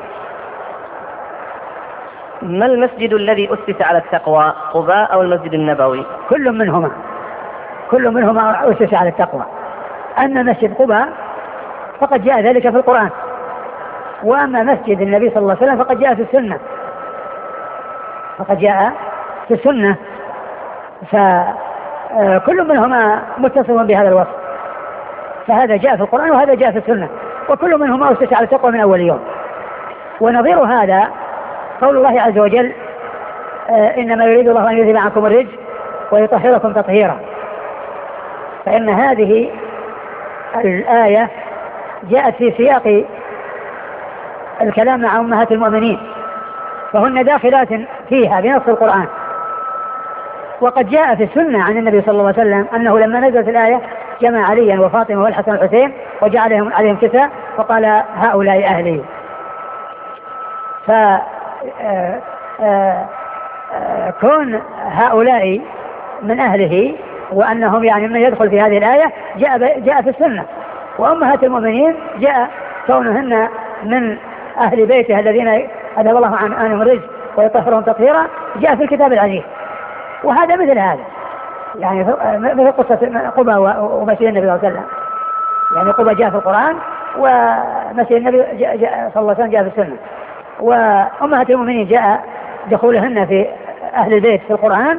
ما المسجد الذي أسس على التقوى، قباء أو المسجد النبوي؟ كل منهما كل منهما أسس على التقوى. أما مسجد قباء فقد جاء ذلك في القرآن، وأما مسجد النبي صلى الله عليه وسلم فقد جاء في السنة فقد جاء في السنة فكل منهما متصف بهذا الوصف، فهذا جاء في القرآن وهذا جاء في السنة، وكل منهما أسس على التقوى من أول يوم. ونظير هذا قول الله عز وجل: إنما يريد الله أن يذهب عنكم الرجس ويطهركم تطهيرا. فإن هذه الآية جاءت في سياق الكلام مع أمهات المؤمنين، فهن داخلات فيها بنص القرآن. وقد جاء في السنة عن النبي صلى الله عليه وسلم أنه لما نزلت الآية جمع عليا وفاطمة والحسن والحسين وجعلهم عليهم كساء وقال هؤلاء أهلي. فكون هؤلاء من أهله وأنهم يعني من يدخل في هذه الآية جاء, جاء في السنة. وأمهات المؤمنين جاء كونهن من أهل بيته الذين أذهب الله عنهم الرجس ويطهرهم تطهيرا جاء في الكتاب العزيز. وهذا مثل هذا يعني مثل قصة قبى ومسيح النبي صلى الله عليه وسلم. يعني قبى جاء في القرآن ومسيح النبي جاء صلى الله عليه وسلم جاء في السنة. وأمهات المؤمنين جاء دخولهن في أهل البيت في القرآن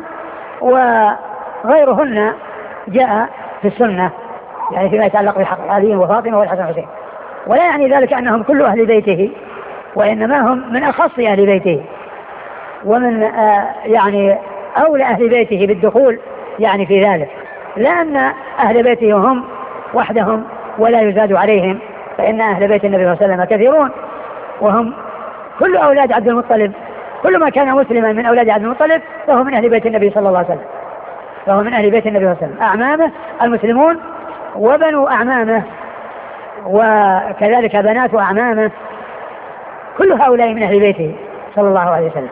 وغيرهن جاء في السنة يعني فيما يتعلق بحق علي وفاطمة والحسن والحسين. ولا يعني ذلك أنهم كل أهل بيته وإنما هم من أخص أهل بيته ومن آه يعني أولى أهل بيته بالدخول يعني في ذلك. لأن أهل بيته هم وحدهم ولا يزاد عليهم فإن أهل بيت النبي صلى الله عليه وسلم كثيرون وهم كل أولاد عبد المطلب. كل ما كان مسلما من أولاد عبد المطلب فهو من أهل بيت النبي صلى الله عليه وسلم فهو من أهل بيت النبي صلى الله عليه وسلم. أعمامه المسلمون وبنو أعمامه وكذلك بنات أعمامه كل هؤلاء من أهل بيته صلى الله عليه وسلم.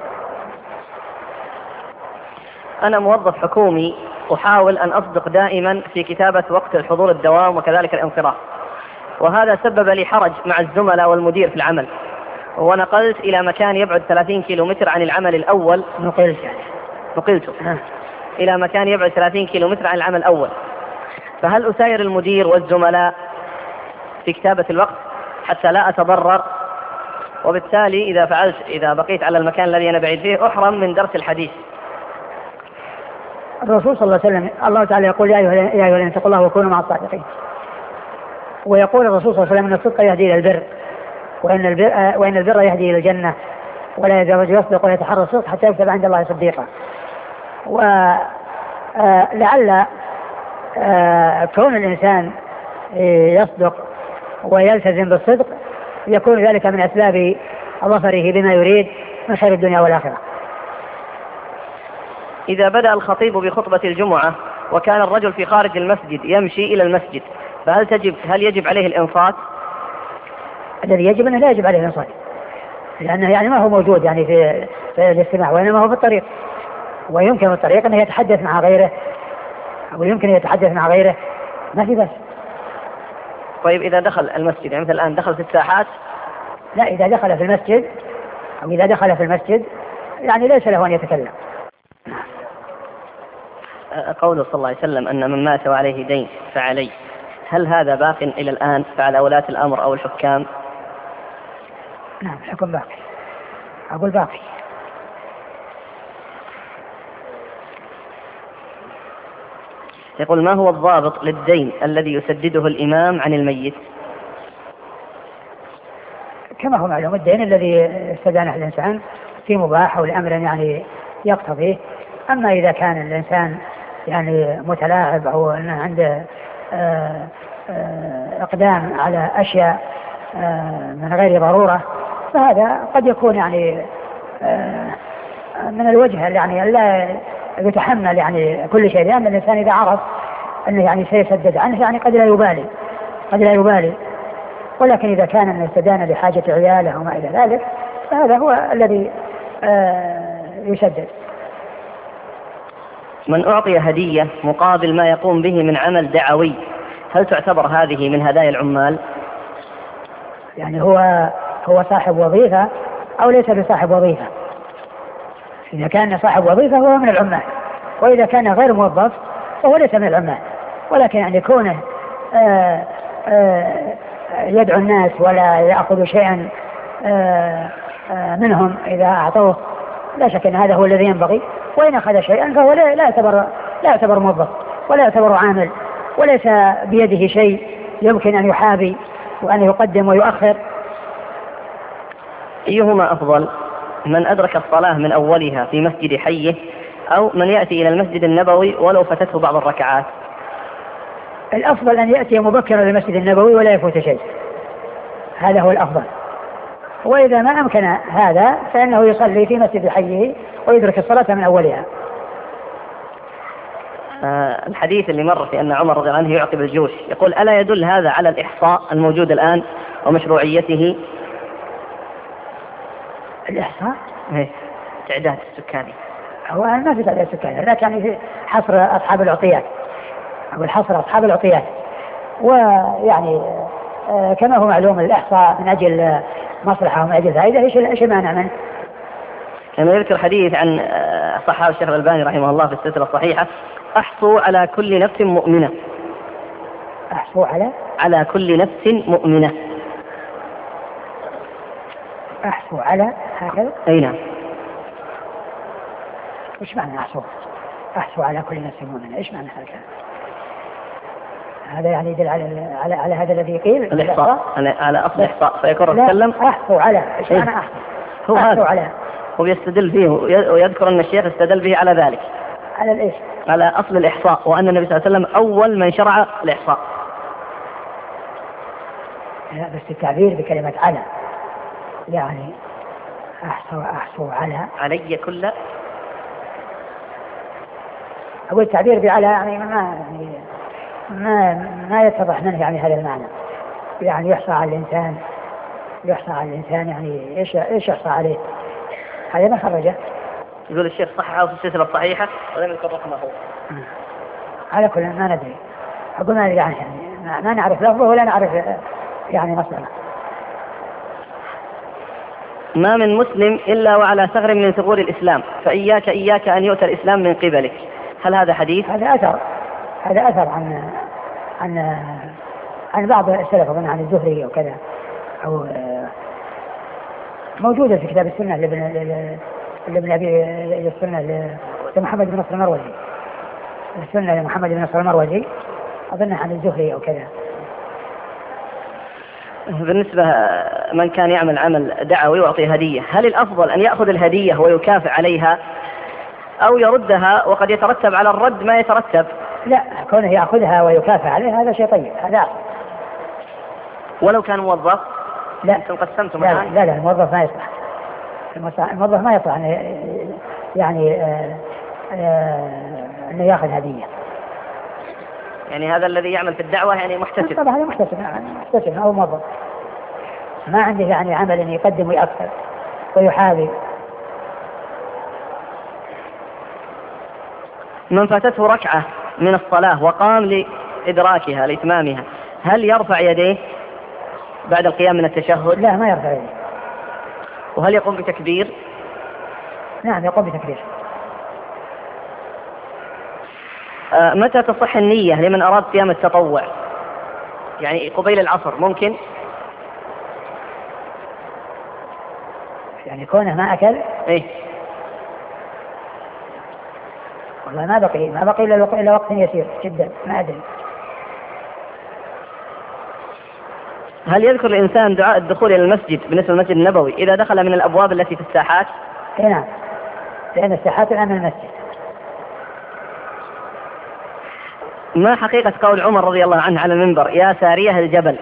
أنا موظف حكومي أحاول أن أصدق دائما في كتابة وقت الحضور الدوام وكذلك الانصراف، وهذا سبب لي حرج مع الزملاء والمدير في العمل، ونقلت إلى مكان يبعد ثلاثين كيلومتر عن العمل الأول. نقلت نقلت إلى مكان يبعد ثلاثين كيلومتر عن العمل الأول. فهل أساير المدير والزملاء في كتابة الوقت حتى لا أتضرر؟ وبالتالي إذا فعلت إذا بقيت على المكان الذي أنا بعيد فيه أحرم من درس الحديث. الرسول صلى الله عليه وسلم الله تعالى يقول يا أيها الذين اتقوا الله وكونوا مع الصادقين. ويقول الرسول صلى الله عليه وسلم أن الصدق يهدي إلى البر وإن البر, وإن البر يهدي إلى الجنة ولا يزال الرجل يصدق ويتحرى الصدق حتى يكتب عند الله صديقا. ولعل كون الإنسان يصدق ويلتزم بالصدق يكون ذلك من أسباب ظفره بما يريد من خير الدنيا والآخرة. إذا بدأ الخطيب بخطبة الجمعة وكان الرجل في خارج المسجد يمشي إلى المسجد فهل تجب هل يجب عليه الإنصات؟ الذي يجب أنه لا يجب عليه الإنصات لأنه يعني ما هو موجود يعني في, في الاستماع وإنما هو في الطريق ويمكن الطريق أنه يتحدث مع غيره أو يمكن يتحدث مع غيره ما في بس. طيب إذا دخل المسجد يعني مثل الآن دخل في الساحات؟ لا إذا دخل في المسجد أو إذا دخل في المسجد يعني ليس له أن يتكلم. قوله صلى الله عليه وسلم أن من مات وعليه دين فعليه، هل هذا باق إلى الآن فعلى ولاة الأمر أو الحكام؟ نعم الحكم باقي. أقول باقي. يقول ما هو الضابط للدين الذي يسدده الإمام عن الميت؟ كما هو معلوم الدين الذي استدانه الإنسان في مباح أو لأمر يعني يقتضيه. أما إذا كان الإنسان يعني متلاعب أو أنه عنده آآ آآ إقدام على أشياء من غير ضرورة فهذا قد يكون يعني من الوجه يعني لا يتحمل يعني كل شيء لأن الإنسان إذا عرف أنه يعني سيسدد عنه يعني قد لا يبالي قد لا يبالي ولكن إذا كان أنه استدان لحاجة عياله وما إلى ذلك فهذا هو الذي يسدد. من أعطي هدية مقابل ما يقوم به من عمل دعوي هل تعتبر هذه من هدايا العمال؟ يعني هو هو صاحب وظيفة أو ليس بصاحب وظيفة؟ إذا كان صاحب وظيفة هو من العمال وإذا كان غير موظف فهو ليس من العمال. ولكن يعني كونه آآ آآ يدعو الناس ولا يأخذ شيئا آآ آآ منهم إذا أعطوه لا شك أن هذا هو الذي ينبغي. وإن أخذ شيئا فهو لا يعتبر لا يعتبر موظف ولا يعتبر عامل وليس بيده شيء يمكن أن يحابي وأن يقدم ويؤخر. أيهما أفضل من أدرك الصلاة من أولها في مسجد حيه أو من يأتي إلى المسجد النبوي ولو فتته بعض الركعات؟ الأفضل أن يأتي مبكرا للمسجد النبوي ولا يفوت شيء هذا هو الأفضل. وإذا ما أمكن هذا فإنه يصلي في مسجد حيه ويدرك الصلاة من أولها. آه الحديث اللي مر في أن عمر رضي الله عنه يعقب الجيوش، يقول ألا يدل هذا على الإحصاء الموجود الآن ومشروعيته؟ الإحصاء؟ إيه تعداد السكاني. هو ما في تعداد سكاني، لكن يعني في حصر أصحاب العطيات أو الحصر أصحاب العطيات. ويعني آه كما هو معلوم الإحصاء من أجل مصلحة ومن أجل فائدة، إيش إيش المانع منه؟ كما يذكر حديث عن صحابة الشيخ الألباني رحمه الله في السلسلة الصحيحة: أحصوا على كل نفس مؤمنة. أحصوا على على كل نفس مؤمنة. أحصوا على هكذا؟ أي نعم. إيش معنى أحصوا؟ أحصوا على كل نفس مؤمنة، إيش معنى هكذا؟ هذا يعني يدل على على على هذا الذي قيل الإحصاء، على على أصل الإحصاء. فيكون يتكلم أحصوا على، إيش معنى أحصوا؟ هو هذا على. هو يستدل فيه ويذكر أن الشيخ استدل به على ذلك، على الإيش؟ على أصل الإحصاء، وأن النبي صلى الله عليه وسلم أول من شرع الإحصاء. لا بس التعبير بكلمة على، يعني أحصوا أحصوا على علي كل، أقول التعبير بعلى يعني ما يعني ما ما يتضح منه يعني هذا المعنى، يعني يحصى على الإنسان، يحصى على الإنسان يعني إيش إيش يحصى عليه؟ هذا ما خرجه. يقول الشيخ صححه في السلسلة الصحيحة ولم يذكر رقمه. على كل ما ندري، أقول ما يعني يعني ما نعرف لفظه ولا نعرف يعني مصدره. ما من مسلم إلا وعلى ثغر من ثغور الإسلام، فإياك إياك أن يؤتى الإسلام من قبلك. هل هذا حديث؟ هذا أثر، هذا أثر عن عن عن بعض السلف، أظن عن الزهري أو كذا، أو موجودة في كتاب السنة لابن لابن أبي السنة لمحمد بن نصر المروزي، السنة لمحمد بن نصر المروزي، أظن عن الزهري أو كذا. بالنسبة من كان يعمل عمل دعوي ويعطي هدية، هل الأفضل أن يأخذ الهدية ويكافئ عليها أو يردها وقد يترتب على الرد ما يترتب؟ لا، كونه يأخذها ويكافئ عليها هذا شيء طيب، هذا ولو كان موظف. لا أنتم قسمتم. لا, لا لا الموظف ما يصلح، الموظف ما يصلح يعني آه آه أنه يأخذ هدية. يعني هذا الذي يعمل في الدعوة يعني محتسب. طبعا هذا محتسب، محتسب أو موظف ما عنده يعني عمل يقدم ويأخر ويحاذي. من فاتته ركعة من الصلاة وقام لإدراكها لإتمامها، هل يرفع يديه بعد القيام من التشهد؟ لا ما يرفع يديه. وهل يقوم بتكبير؟ نعم يقوم بتكبير. آه متى تصح النية لمن أراد صيام التطوع؟ يعني قبيل العصر ممكن؟ يعني كونه ما أكل؟ إيه والله ما بقي ما بقي إلا وقت يسير جدا، ما أدري. هل يذكر الإنسان دعاء الدخول إلى المسجد بالنسبة للمسجد النبوي إذا دخل من الأبواب التي في الساحات؟ نعم، لأن الساحات الآن من المسجد. ما حقيقة قول عمر رضي الله عنه على المنبر: يا سارية الجبل؟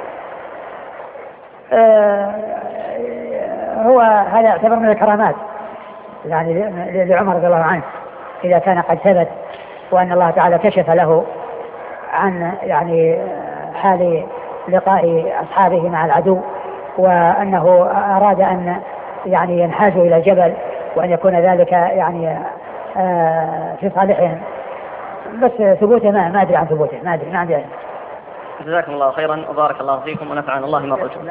آه هو هذا يعتبر من الكرامات يعني لعمر رضي الله عنه، إذا كان قد ثبت وأن الله تعالى كشف له عن يعني حال لقاء أصحابه مع العدو، وأنه أراد أن يعني ينحازوا إلى الجبل وأن يكون ذلك يعني في صالحهم، بس ثبوته ما ما أدري عن ثبوته، ما أدري ما عندي علم. جزاكم الله خيرا وبارك الله فيكم ونفعنا الله ما قلتم.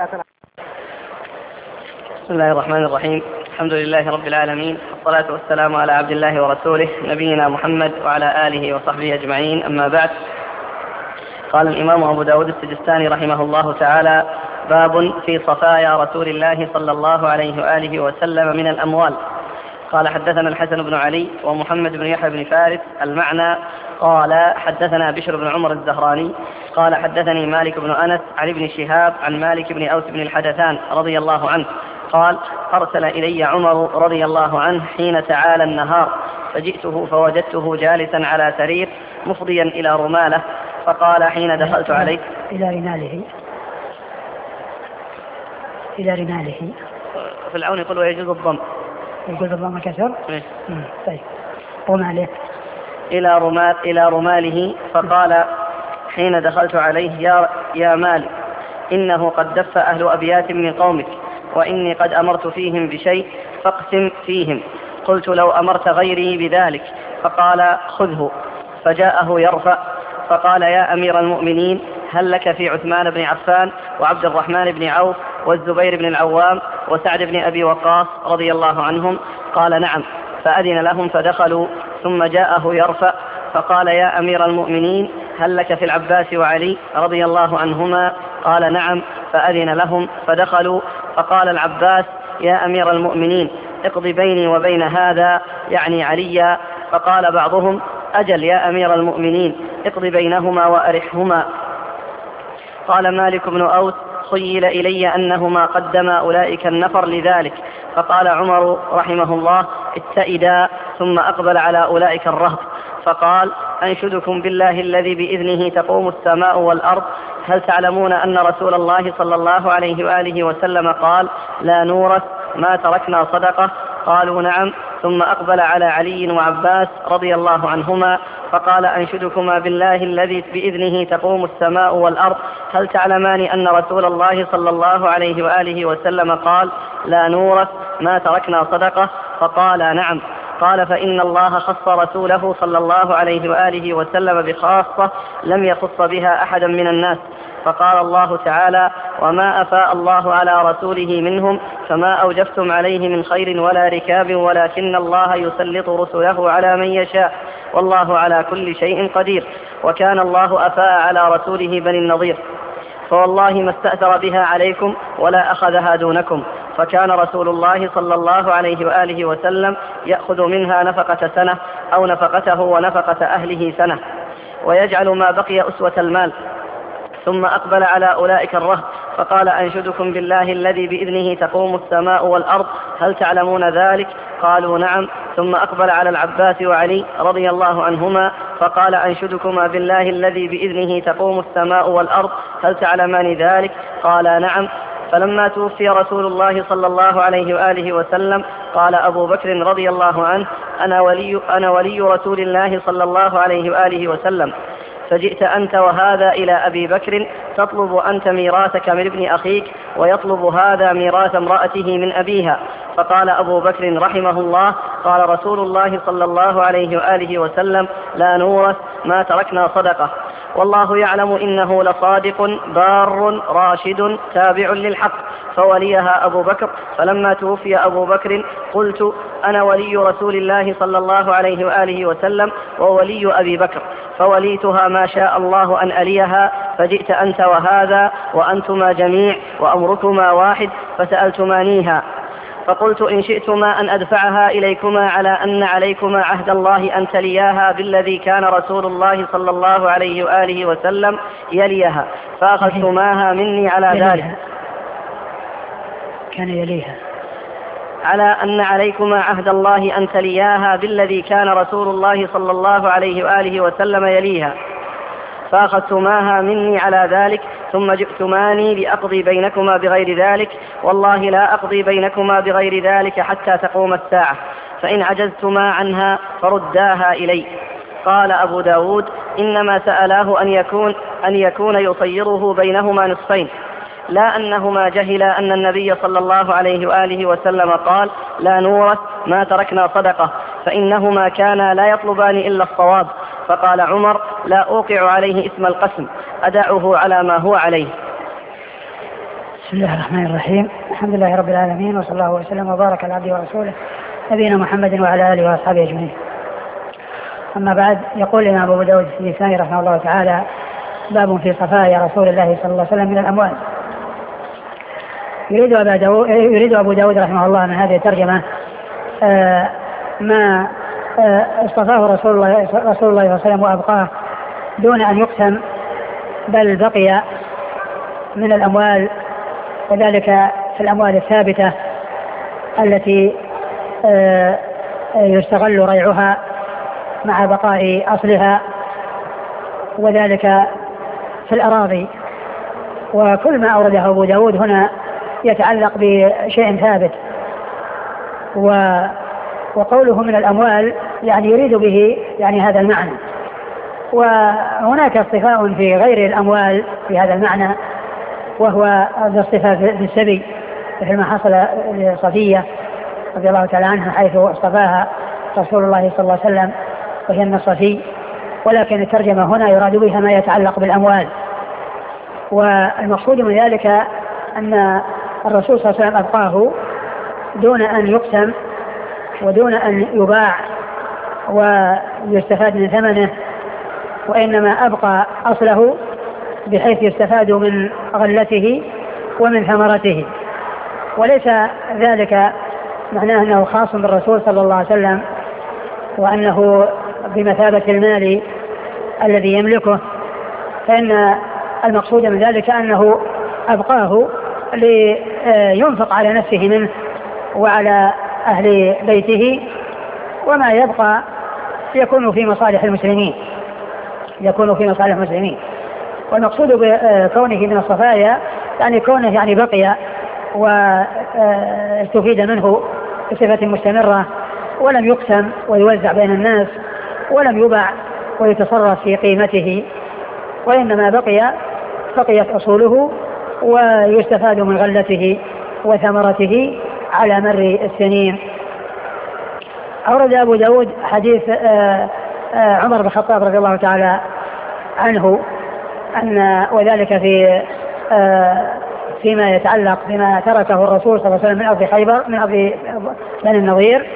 بسم الله الرحمن الرحيم، الحمد لله رب العالمين، والصلاة والسلام على عبد الله ورسوله نبينا محمد وعلى آله وصحبه أجمعين، أما بعد. قال الإمام أبو داود السجستاني رحمه الله تعالى: باب في صفايا رسول الله صلى الله عليه وآله وسلم من الأموال. قال: حدثنا الحسن بن علي ومحمد بن يحيى بن فارس. المعنى: قال حدثنا بشر بن عمر الزهراني قال حدثني مالك بن أنس عن ابن شهاب عن مالك بن أوس بن الحدثان رضي الله عنه قال: أرسل إلي عمر رضي الله عنه حين تعالى النهار، فجئته فوجدته جالسا على سرير مفضيا إلى رمالة، فقال حين دخلت عليه: إلى رماله إلى رماله في العون يقول ويجوز الضم، يقول الضم كسر. إيه؟ طيب رماله إلى رمال إلى رماله فقال حين دخلت عليه يا, يا مالك إنه قد دف أهل أبيات من قومك وإني قد أمرت فيهم بشيء فاقسم فيهم. قلت لو أمرت غيري بذلك. فقال خذه. فجاءه يرفع فقال يا أمير المؤمنين هل لك في عثمان بن عفان وعبد الرحمن بن عوف والزبير بن العوام وسعد بن أبي وقاص رضي الله عنهم؟ قال نعم. فأذن لهم فدخلوا. ثم جاءه يرفع فقال يا أمير المؤمنين هل لك في العباس وعلي رضي الله عنهما؟ قال نعم. فأذن لهم فدخلوا. فقال العباس يا أمير المؤمنين اقض بيني وبين هذا يعني عليا. فقال بعضهم أجل يا أمير المؤمنين اقض بينهما وأرحهما. قال مالك بن أوس خيل إلي أنهما قدما أولئك النفر لذلك. فقال عمر رحمه الله اتئدا ثم أقبل على أولئك الرهط فقال أنشدكم بالله الذي بإذنه تقوم السماء والأرض هل تعلمون أن رسول الله صلى الله عليه وآله وسلم قال لا نورث ما تركنا صدقة؟ قالوا نعم. ثم أقبل على علي وعباس رضي الله عنهما فقال أنشدكما بالله الذي بإذنه تقوم السماء والأرض هل تعلمان أن رسول الله صلى الله عليه وآله وسلم قال لا نورث ما تركنا صدقة؟ فقال نعم. قال فإن الله خص رسوله صلى الله عليه وآله وسلم بخاصة لم يخص بها أحدا من الناس. فقال الله تعالى وما أفاء الله على رسوله منهم فما أوجفتم عليه من خير ولا ركاب ولكن الله يسلط رسله على من يشاء والله على كل شيء قدير. وكان الله أفاء على رسوله بني النضير فوالله ما استأثر بها عليكم ولا أخذها دونكم. فكان رسول الله صلى الله عليه وآله وسلم يأخذ منها نفقة سنة أو نفقته ونفقة أهله سنة ويجعل ما بقي أسوة المال. ثم أقبل على أولئك الرهط فقال أنشدكم بالله الذي بإذنه تقوم السماء والأرض هل تعلمون ذلك؟ قالوا نعم. ثم أقبل على العباس وعلي رضي الله عنهما فقال أنشدكما بالله الذي بإذنه تقوم السماء والأرض هل تعلمان ذلك؟ قال نعم. فلما توفي رسول الله صلى الله عليه وآله وسلم قال أبو بكر رضي الله عنه أنا ولي, أنا ولي رسول الله صلى الله عليه وآله وسلم فجئت أنت وهذا إلى أبي بكر تطلب أنت ميراثك من ابن أخيك ويطلب هذا ميراث امرأته من أبيها. فقال أبو بكر رحمه الله قال رسول الله صلى الله عليه وآله وسلم لا نورث ما تركنا صدقة والله يعلم إنه لصادق بار راشد تابع للحق. فوليها أبو بكر. فلما توفي أبو بكر قلت أنا ولي رسول الله صلى الله عليه وآله وسلم وولي أبي بكر فوليتها ما شاء الله أن أليها. فجئت أنت وهذا وأنتما جميع وأمركما واحد فسألتمانيها فقلت إن شئتما أن أدفعها إليكما على أن عليكما عهد الله أن تلياها بالذي كان رسول الله صلى الله عليه وآله وسلم يليها فأخذتماها مني على ذلك كان يليها على أن عليكما عهد الله أن تلياها بالذي كان رسول الله صلى الله عليه وآله وسلم يليها فأخذتماها مني على ذلك ثم جئتماني لأقضي بينكما بغير ذلك والله لا أقضي بينكما بغير ذلك حتى تقوم الساعة فإن عجزتما عنها فرداها إلي. قال أبو داود إنما سألاه أن يكون, أن يكون يصيره بينهما نصفين لا أنهما جهلا أن النبي صلى الله عليه وآله وسلم قال لا نورث ما تركنا صدقة فإنهما كانا لا يطلبان إلا الصواب. فقال عمر لا أوقع عليه اسم القسم أدعه على ما هو عليه. بسم الله الرحمن الرحيم الحمد لله رب العالمين وصلى الله وسلم وبارك على عبده ورسوله نبينا محمد وعلى آله وأصحابه أجمعين. أما بعد يقول لنا أبو داود السجستاني رحمه الله تعالى باب في صفايا رسول الله صلى الله عليه وسلم من الأموال. يريد أبو داود, يريد أبو داود رحمه الله من هذه الترجمة آه ما آه اصطفاه رسول الله, رسول الله صلى الله عليه وسلم وأبقاه دون أن يقسم بل بقي من الأموال وذلك في الأموال الثابتة التي آه يستغل ريعها مع بقاء أصلها وذلك في الأراضي. وكل ما أورده أبو داود هنا يتعلق بشيء ثابت. وقوله من الأموال يعني يريد به يعني هذا المعنى. وهناك اصطفاء في غير الأموال في هذا المعنى، وهو الاصطفاء بالسبي مثل ما حصل لصفية رضي الله تعالى عنها حيث اصطفاها رسول الله صلى الله عليه وسلم وهي من الصفي، ولكن الترجمة هنا يراد بها ما يتعلق بالأموال. والمقصود من ذلك أن الرسول صلى الله عليه وسلم أبقاه دون أن يقسم ودون أن يباع ويستفاد من ثمنه، وإنما أبقى أصله بحيث يستفاد من غلته ومن ثمرته، وليس ذلك معناه أنه خاص بالرسول صلى الله عليه وسلم وأنه بمثابة المال الذي يملكه، فإن المقصود من ذلك أنه أبقاه لينفق على نفسه منه وعلى أهل بيته، وما يبقى يكون في مصالح المسلمين يكون في مصالح المسلمين. والمقصود بكونه من الصفايا يعني كونه يعني بقي واستفيد منه بصفة مستمرة، ولم يقسم ويوزع بين الناس، ولم يباع ويتصرف في قيمته، وإنما بقي بقيت أصوله ويستفاد من غلته وثمرته على مر السنين. أورد أبو داود حديث عمر بن الخطاب رضي الله تعالى عنه أن وذلك في فيما يتعلق بما تركه الرسول صلى الله عليه وسلم من أرض خيبر من أرض بني النضير،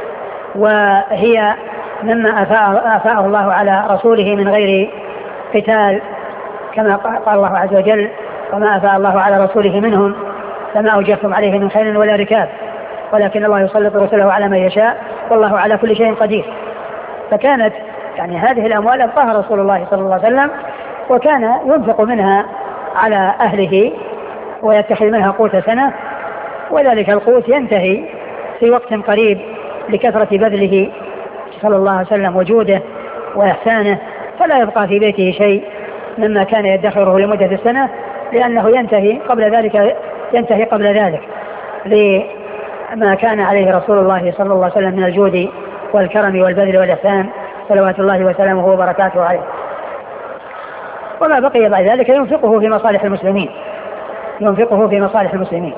وهي مما أفاء الله على رسوله من غير قتال، كما قال الله عز وجل: وما أفاء الله على رسوله منهم فما أوجفتم عليه من خيل ولا ركاب ولكن الله يسلط رسله على من يشاء والله على كل شيء قدير. فكانت يعني هذه الأموال أبقاها رسول الله صلى الله عليه وسلم، وكان ينفق منها على أهله ويتخذ منها قوت سنة، وذلك القوت ينتهي في وقت قريب لكثرة بذله صلى الله عليه وسلم وجوده وإحسانه، فلا يبقى في بيته شيء مما كان يدخره لمدة السنة، لأنه ينتهي قبل ذلك ينتهي قبل ذلك لما كان عليه رسول الله صلى الله عليه وسلم من الجود والكرم والبذل والإحسان صلوات الله وسلامه وبركاته عليه. وما بقي بعد ذلك ينفقه في مصالح المسلمين ينفقه في مصالح المسلمين.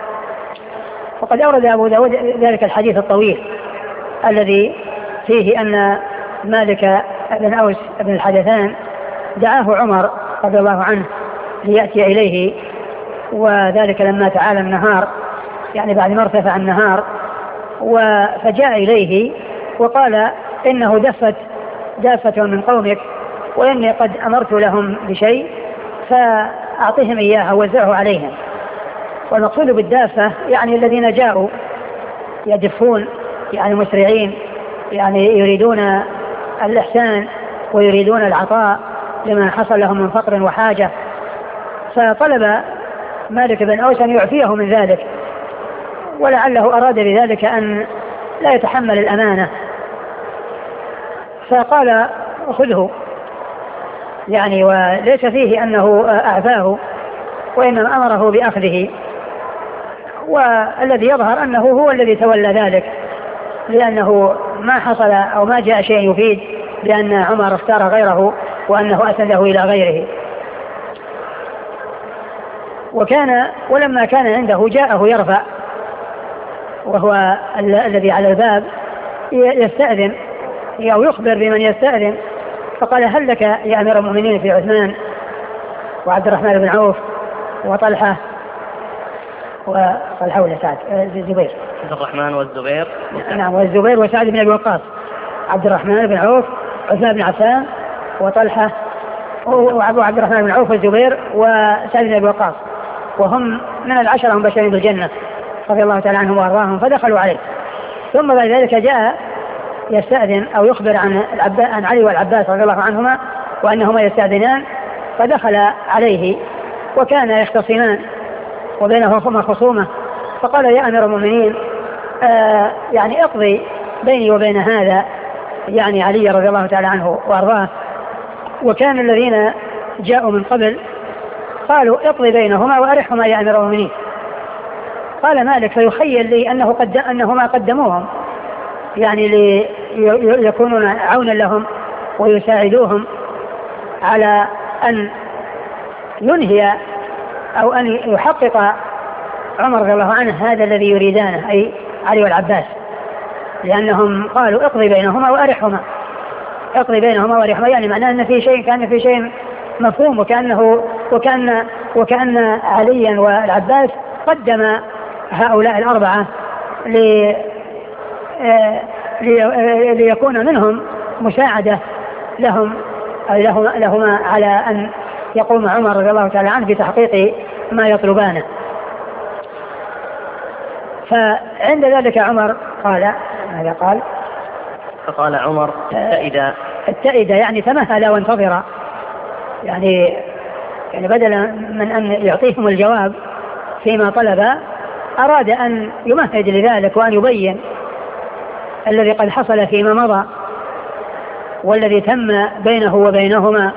وقد أورد أبو داود ذلك الحديث الطويل الذي فيه أن مالك بن أوس بن الحدثان دعاه عمر رضي الله عنه ليأتي إليه، وذلك لما تعالى النهار يعني بعد ما ارتفع النهار، فجاء إليه وقال: إنه دفت دافة من قومك وإني قد أمرت لهم بشيء فأعطيهم إياها ووزعه عليهم. والمقصود بالدافة يعني الذين جاءوا يدفون يعني مسرعين، يعني يريدون الإحسان ويريدون العطاء لما حصل لهم من فقر وحاجة. فطلب مالك بن أوس أن يعفيه من ذلك، ولعله أراد بذلك أن لا يتحمل الأمانة، فقال: خذه، يعني وليس فيه أنه أعفاه وإنما أمره بأخذه، والذي يظهر أنه هو الذي تولى ذلك، لأنه ما حصل أو ما جاء شيء يفيد بأن عمر اختار غيره وأنه أسنده إلى غيره. وكان ولما كان عنده جاءه يرفع وهو الذي على الباب يستأذن أو يخبر بمن يستأذن، فقال: هل لك يا أمير المؤمنين في عثمان وعبد الرحمن بن عوف وطلحة وطلحة ولا سعد الزبير عبد الرحمن والزبير نعم والزبير وسعد بن أبي وقاص، عبد الرحمن بن عوف عثمان بن عفان وطلحة وعبد الرحمن بن عوف والزبير وسعد بن أبي وقاص، وهم من العشرة المبشرين بالجنة رضي الله تعالى عنهم وأرضاهم، فدخلوا عليه. ثم بعد ذلك جاء يستأذن أو يخبر عن, عن علي والعباس رضي الله عنهما وأنهما يستأذنان، فدخل عليه وكان يختصمان وبينهما خصومة، فقال: يا أمير المؤمنين آه يعني اقضي بيني وبين هذا يعني علي رضي الله تعالى عنه وأرضاه. وكان الذين جاءوا من قبل قالوا: اقضي بينهما وأرحهما يا أمير المؤمنين. قال مالك: فيخيل لي أنه قد أنهما قدموهم يعني يكونون عونا لهم ويساعدوهم على أن ينهي أو أن يحقق عمر رضي الله عنه هذا الذي يريدانه، أي علي والعباس، لأنهم قالوا اقضي بينهما وأرحهما، اقضي بينهما وأرحهما، يعني معناه أن في شيء كان في شيء مفهوم، وكأنه وكأن وكأن عليا والعباس قدم هؤلاء الأربعة لي ليكون منهم مساعدة لهم لهما على أن يقوم عمر رضي الله تعالى عنه بتحقيق ما يطلبانه. فعند ذلك عمر قال ماذا قال؟ فقال عمر اتئدا اتئدا يعني تمهل وانتظر، يعني يعني بدلا من أن يعطيهم الجواب فيما طلب أراد أن يمهد لذلك وأن يبين الذي قد حصل فيما مضى والذي تم بينه وبينهما.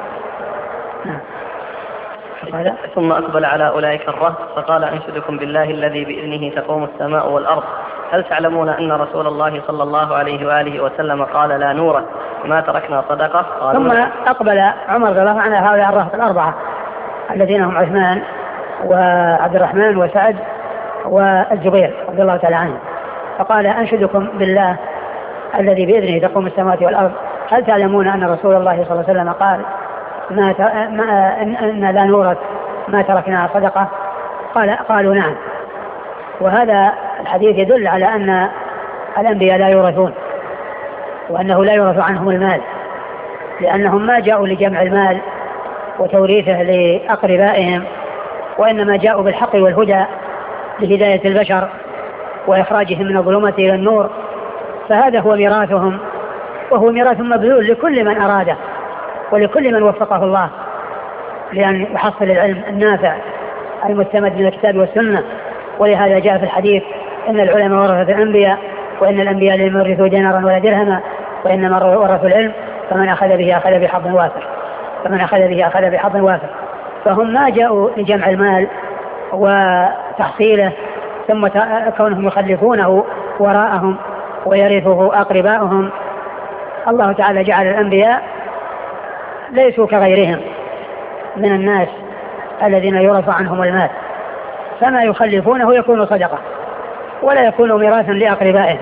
ثم أقبل على أولئك الرهط فقال أنشدكم بالله الذي بإذنه تقوم السماء والأرض هل تعلمون أن رسول الله صلى الله عليه وآله وسلم قال لا نورث ما تركنا صدقة؟ ثم أقبل عمر رضي الله عنه هؤلاء الرهط الأربعة الذين هم عثمان وعبد الرحمن وسعد والزبير رضي الله تعالى عنهم، فقال أنشدكم بالله الذي بإذنه تقوم السماوات والأرض هل تعلمون أن رسول الله صلى الله عليه وسلم قال ما ت... ما... إن لا نورث ما تركنا صدقة؟ قال قالوا نعم. وهذا الحديث يدل على أن الأنبياء لا يورثون، وأنه لا يورث عنهم المال، لأنهم ما جاءوا لجمع المال وتوريثه لأقربائهم، وإنما جاءوا بالحق والهدى لهداية البشر وإخراجهم من الظلمات إلى النور، فهذا هو ميراثهم، وهو ميراث مبذول لكل من أراده ولكل من وفقه الله لأن يحصل العلم النافع المستمد من الكتاب والسنة. ولهذا جاء في الحديث إن العلماء ورثة الأنبياء، وإن الأنبياء لم يورثوا دينارا ولا درهما، وإنما ورثوا العلم، فمن أخذ به أخذ بحظ وافر فمن أخذ به أخذ بحظ وافر فهم ما جاءوا لجمع المال وتحصيله ثم كونهم يخلفونه وراءهم ويرثه أقرباؤهم. الله تعالى جعل الأنبياء ليسوا كغيرهم من الناس الذين يورث عنهم المال، فما يخلفونه يكون صدقة ولا يكون ميراثا لأقربائهم.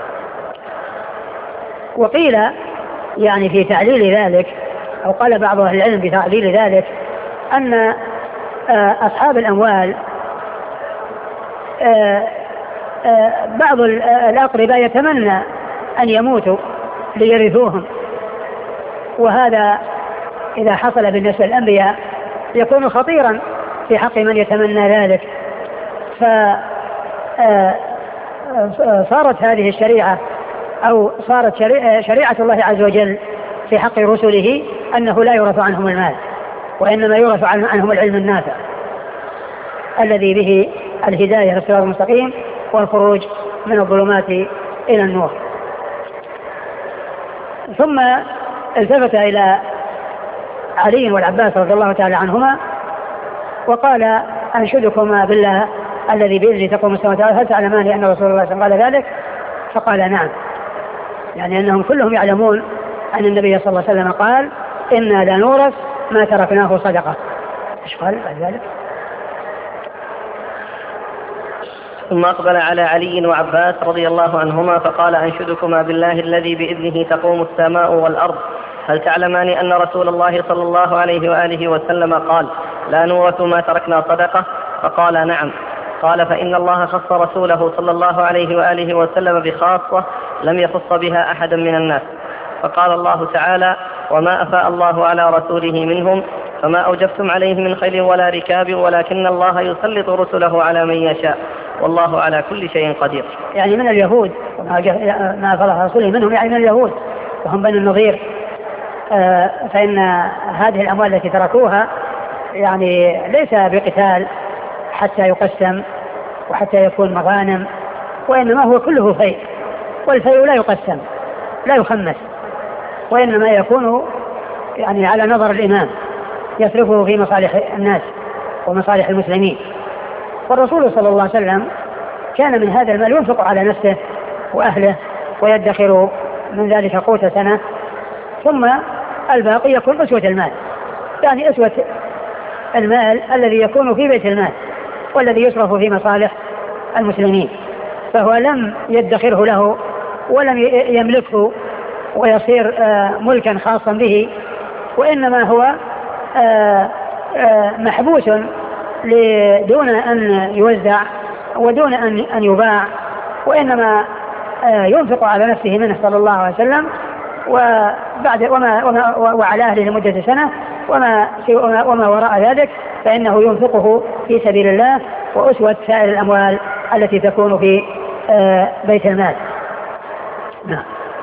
وقيل يعني في تعليل ذلك، أو قال بعض أهل العلم بتعليل ذلك، أن أصحاب الأموال بعض الأقرباء يتمنى أن يموتوا ليرثوهم، وهذا إذا حصل بالنسبة للأنبياء يكون خطيرا في حق من يتمنى ذلك. فصارت هذه الشريعة أو صارت شريعة الله عز وجل في حق رسله أنه لا يورث عنهم المال، وإنما يورث عنهم العلم النافع الذي به الهداية للصراط المستقيم والخروج من الظلمات إلى النور. ثم التفت إلى علي والعباس رضي الله تعالى عنهما وقال أنشدكما بالله الذي بإذنه تقوم السماوات والأرض هل تعلمان أن رسول الله صلى الله عليه وسلم قال ذلك؟ فقال نعم، يعني أنهم كلهم يعلمون أن النبي صلى الله عليه وسلم قال إنا لا نورث ما تركناه صدقة. إيش قال بعد ذلك؟ ثم أقبل على علي وعباس رضي الله عنهما فقال أنشدكما بالله الذي بإذنه تقوم السماء والأرض هل تعلمان أن رسول الله صلى الله عليه وآله وسلم قال لا نورث ما تركنا صدقة؟ فقال نعم. قال فإن الله خص رسوله صلى الله عليه وآله وسلم بخاصة لم يخص بها أحدا من الناس. فقال الله تعالى وما أفاء الله على رسوله منهم فما أوجفتم عليه من خيل ولا ركاب ولكن الله يسلط رسله على من يشاء والله على كل شيء قدير. يعني من اليهود ما أفاء رسوله منهم، يعني من اليهود وهم بني النضير، فإن هذه الأموال التي تركوها يعني ليس بقتال حتى يقسم وحتى يكون مغانم، وإنما هو كله فيء، والفيء لا يقسم لا يخمس، وإنما يكون يعني على نظر الإمام يصرفه في مصالح الناس ومصالح المسلمين. والرسول صلى الله عليه وسلم كان من هذا المال ينفق على نفسه وأهله ويدخر من ذلك قوت سنة، ثم الباقي يكون أسوة المال، يعني أسوة المال الذي يكون في بيت المال والذي يصرف في مصالح المسلمين، فهو لم يدخره له ولم يملكه ويصير ملكا خاصا به، وإنما هو محبوس دون أن يوزع ودون أن يباع، وإنما ينفق على نفسه منه صلى الله عليه وسلم وبعد وما وما وعلى أهله لمدة سنة، وما وما وراء ذلك فإنه ينفقه في سبيل الله وأسوة سائر الأموال التي تكون في بيت المال. نعم.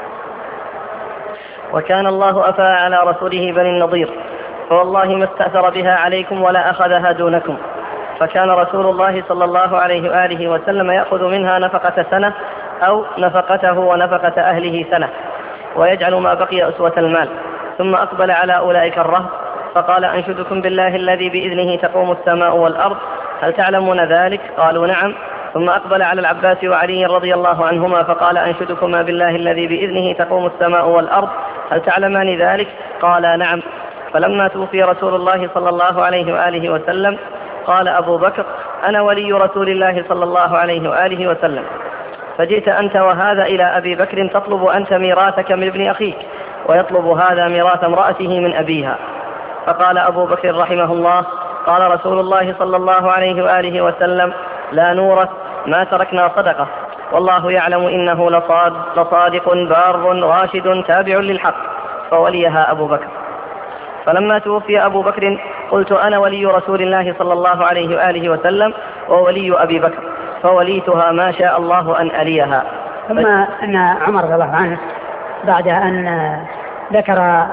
وكان الله أفاء على رسوله بني النضير، فوالله ما استأثر بها عليكم ولا أخذها دونكم، فكان رسول الله صلى الله عليه وآله وسلم يأخذ منها نفقة سنة أو نفقته ونفقة أهله سنة، ويجعل ما بقي أسوة المال. ثم أقبل على أولئك الرهط فقال: أنشدكم بالله الذي بإذنه تقوم السماء والأرض، هل تعلمون ذلك؟ قالوا: نعم. ثم أقبل على العباس وعلي رضي الله عنهما فقال: أنشدكما بالله الذي بإذنه تقوم السماء والأرض، هل تعلمان ذلك؟ قالا: نعم. فلما توفي رسول الله صلى الله عليه وآله وسلم قال أبو بكر: أنا ولي رسول الله صلى الله عليه وآله وسلم، فجئت أنت وهذا إلى أبي بكر تطلب أنت ميراثك من ابن أخيك، ويطلب هذا ميراث امرأته من أبيها. فقال أبو بكر رحمه الله: قال رسول الله صلى الله عليه وآله وسلم: لا نورث ما تركنا صدقة، والله يعلم إنه لصادق بار راشد تابع للحق، فوليها أبو بكر. فلما توفي أبو بكر قلت: أنا ولي رسول الله صلى الله عليه وآله وسلم وولي أبي بكر، فوليتها ما شاء الله أن أليها. ثم أن عمر رضي الله عنه بعد أن ذكر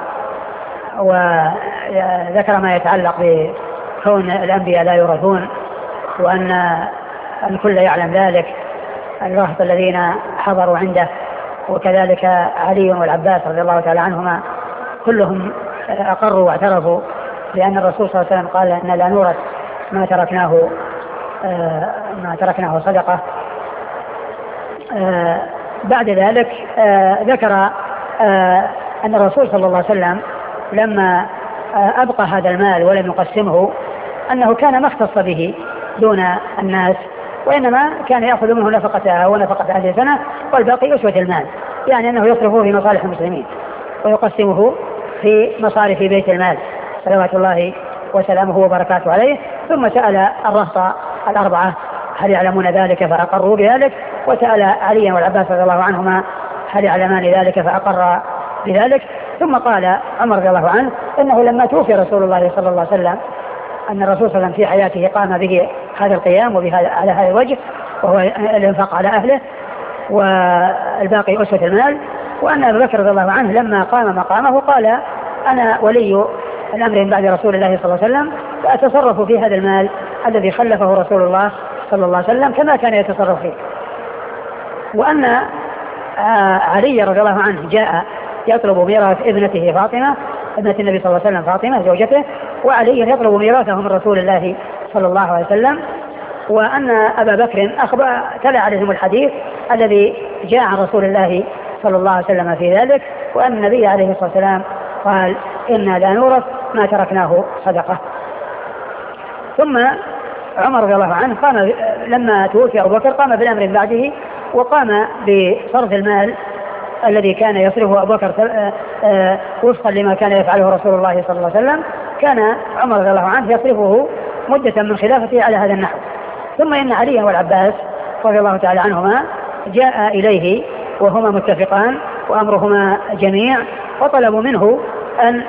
وذكر ما يتعلق بكون الأنبياء لا يورثون، وأن الكل يعلم ذلك، الرهط الذين حضروا عنده وكذلك علي والعباس رضي الله تعالى عنهما كلهم أقروا واعترفوا بأن الرسول صلى الله عليه وسلم قال: إن لا نورث ما تركناه ما تركناه صدقة. بعد ذلك ذكر أن الرسول صلى الله عليه وسلم لما أبقى هذا المال ولم يقسمه أنه كان ما اختص به دون الناس، وإنما كان يأخذ منه نفقتها ونفقة هذه السنة والباقي أسوة المال، يعني أنه يصرفه في مصالح المسلمين ويقسمه في مصارف بيت المال صلوات الله وسلامه وبركاته عليه. ثم سأل الرهط الأربعة: هل يعلمون ذلك؟ فأقروا بذلك. وسأل علي والعباس رضي الله عنهما: هل يعلمان ذلك؟ فأقر بذلك. ثم قال عمر رضي الله عنه: إنه لما توفي رسول الله صلى الله عليه وسلم أن الرسول صلى الله عليه وسلم في حياته قام به هذا القيام وبهذا على هذا الوجه، وهو الإنفاق على أهله والباقي أسوة المال، وأن أبا بكر رضي الله عنه لما قام مقامه قال: أنا ولي الأمر بعد رسول الله صلى الله عليه وسلم، فأتصرف في هذا المال الذي خلفه رسول الله صلى الله عليه وسلم كما كان يتصرف فيه. وأن علي رضي الله عنه جاء يطلب ميراث ابنته فاطمة ابنة النبي صلى الله عليه وسلم فاطمة زوجته، وعلي يطلب ميراثه من رسول الله صلى الله عليه وسلم. وأن أبا بكر أخبر تلا عليهم الحديث الذي جاء عن رسول الله صلى الله عليه وسلم في ذلك، وأن النبي عليه الصلاة والسلام قال: إنا لا نورث ما تركناه صدقة. ثم عمر رضي الله عنه قام لما توفي أبو بكر قام بالأمر بعده، وقام بصرف المال الذي كان يصرفه أبو بكر وفقا لما كان يفعله رسول الله صلى الله عليه وسلم، كان عمر رضي الله عنه يصرفه مدة من خلافته على هذا النحو. ثم إن علي والعباس رضي الله تعالى عنهما جاء إليه وهما متفقان وأمرهما جميع، وطلبوا منه أن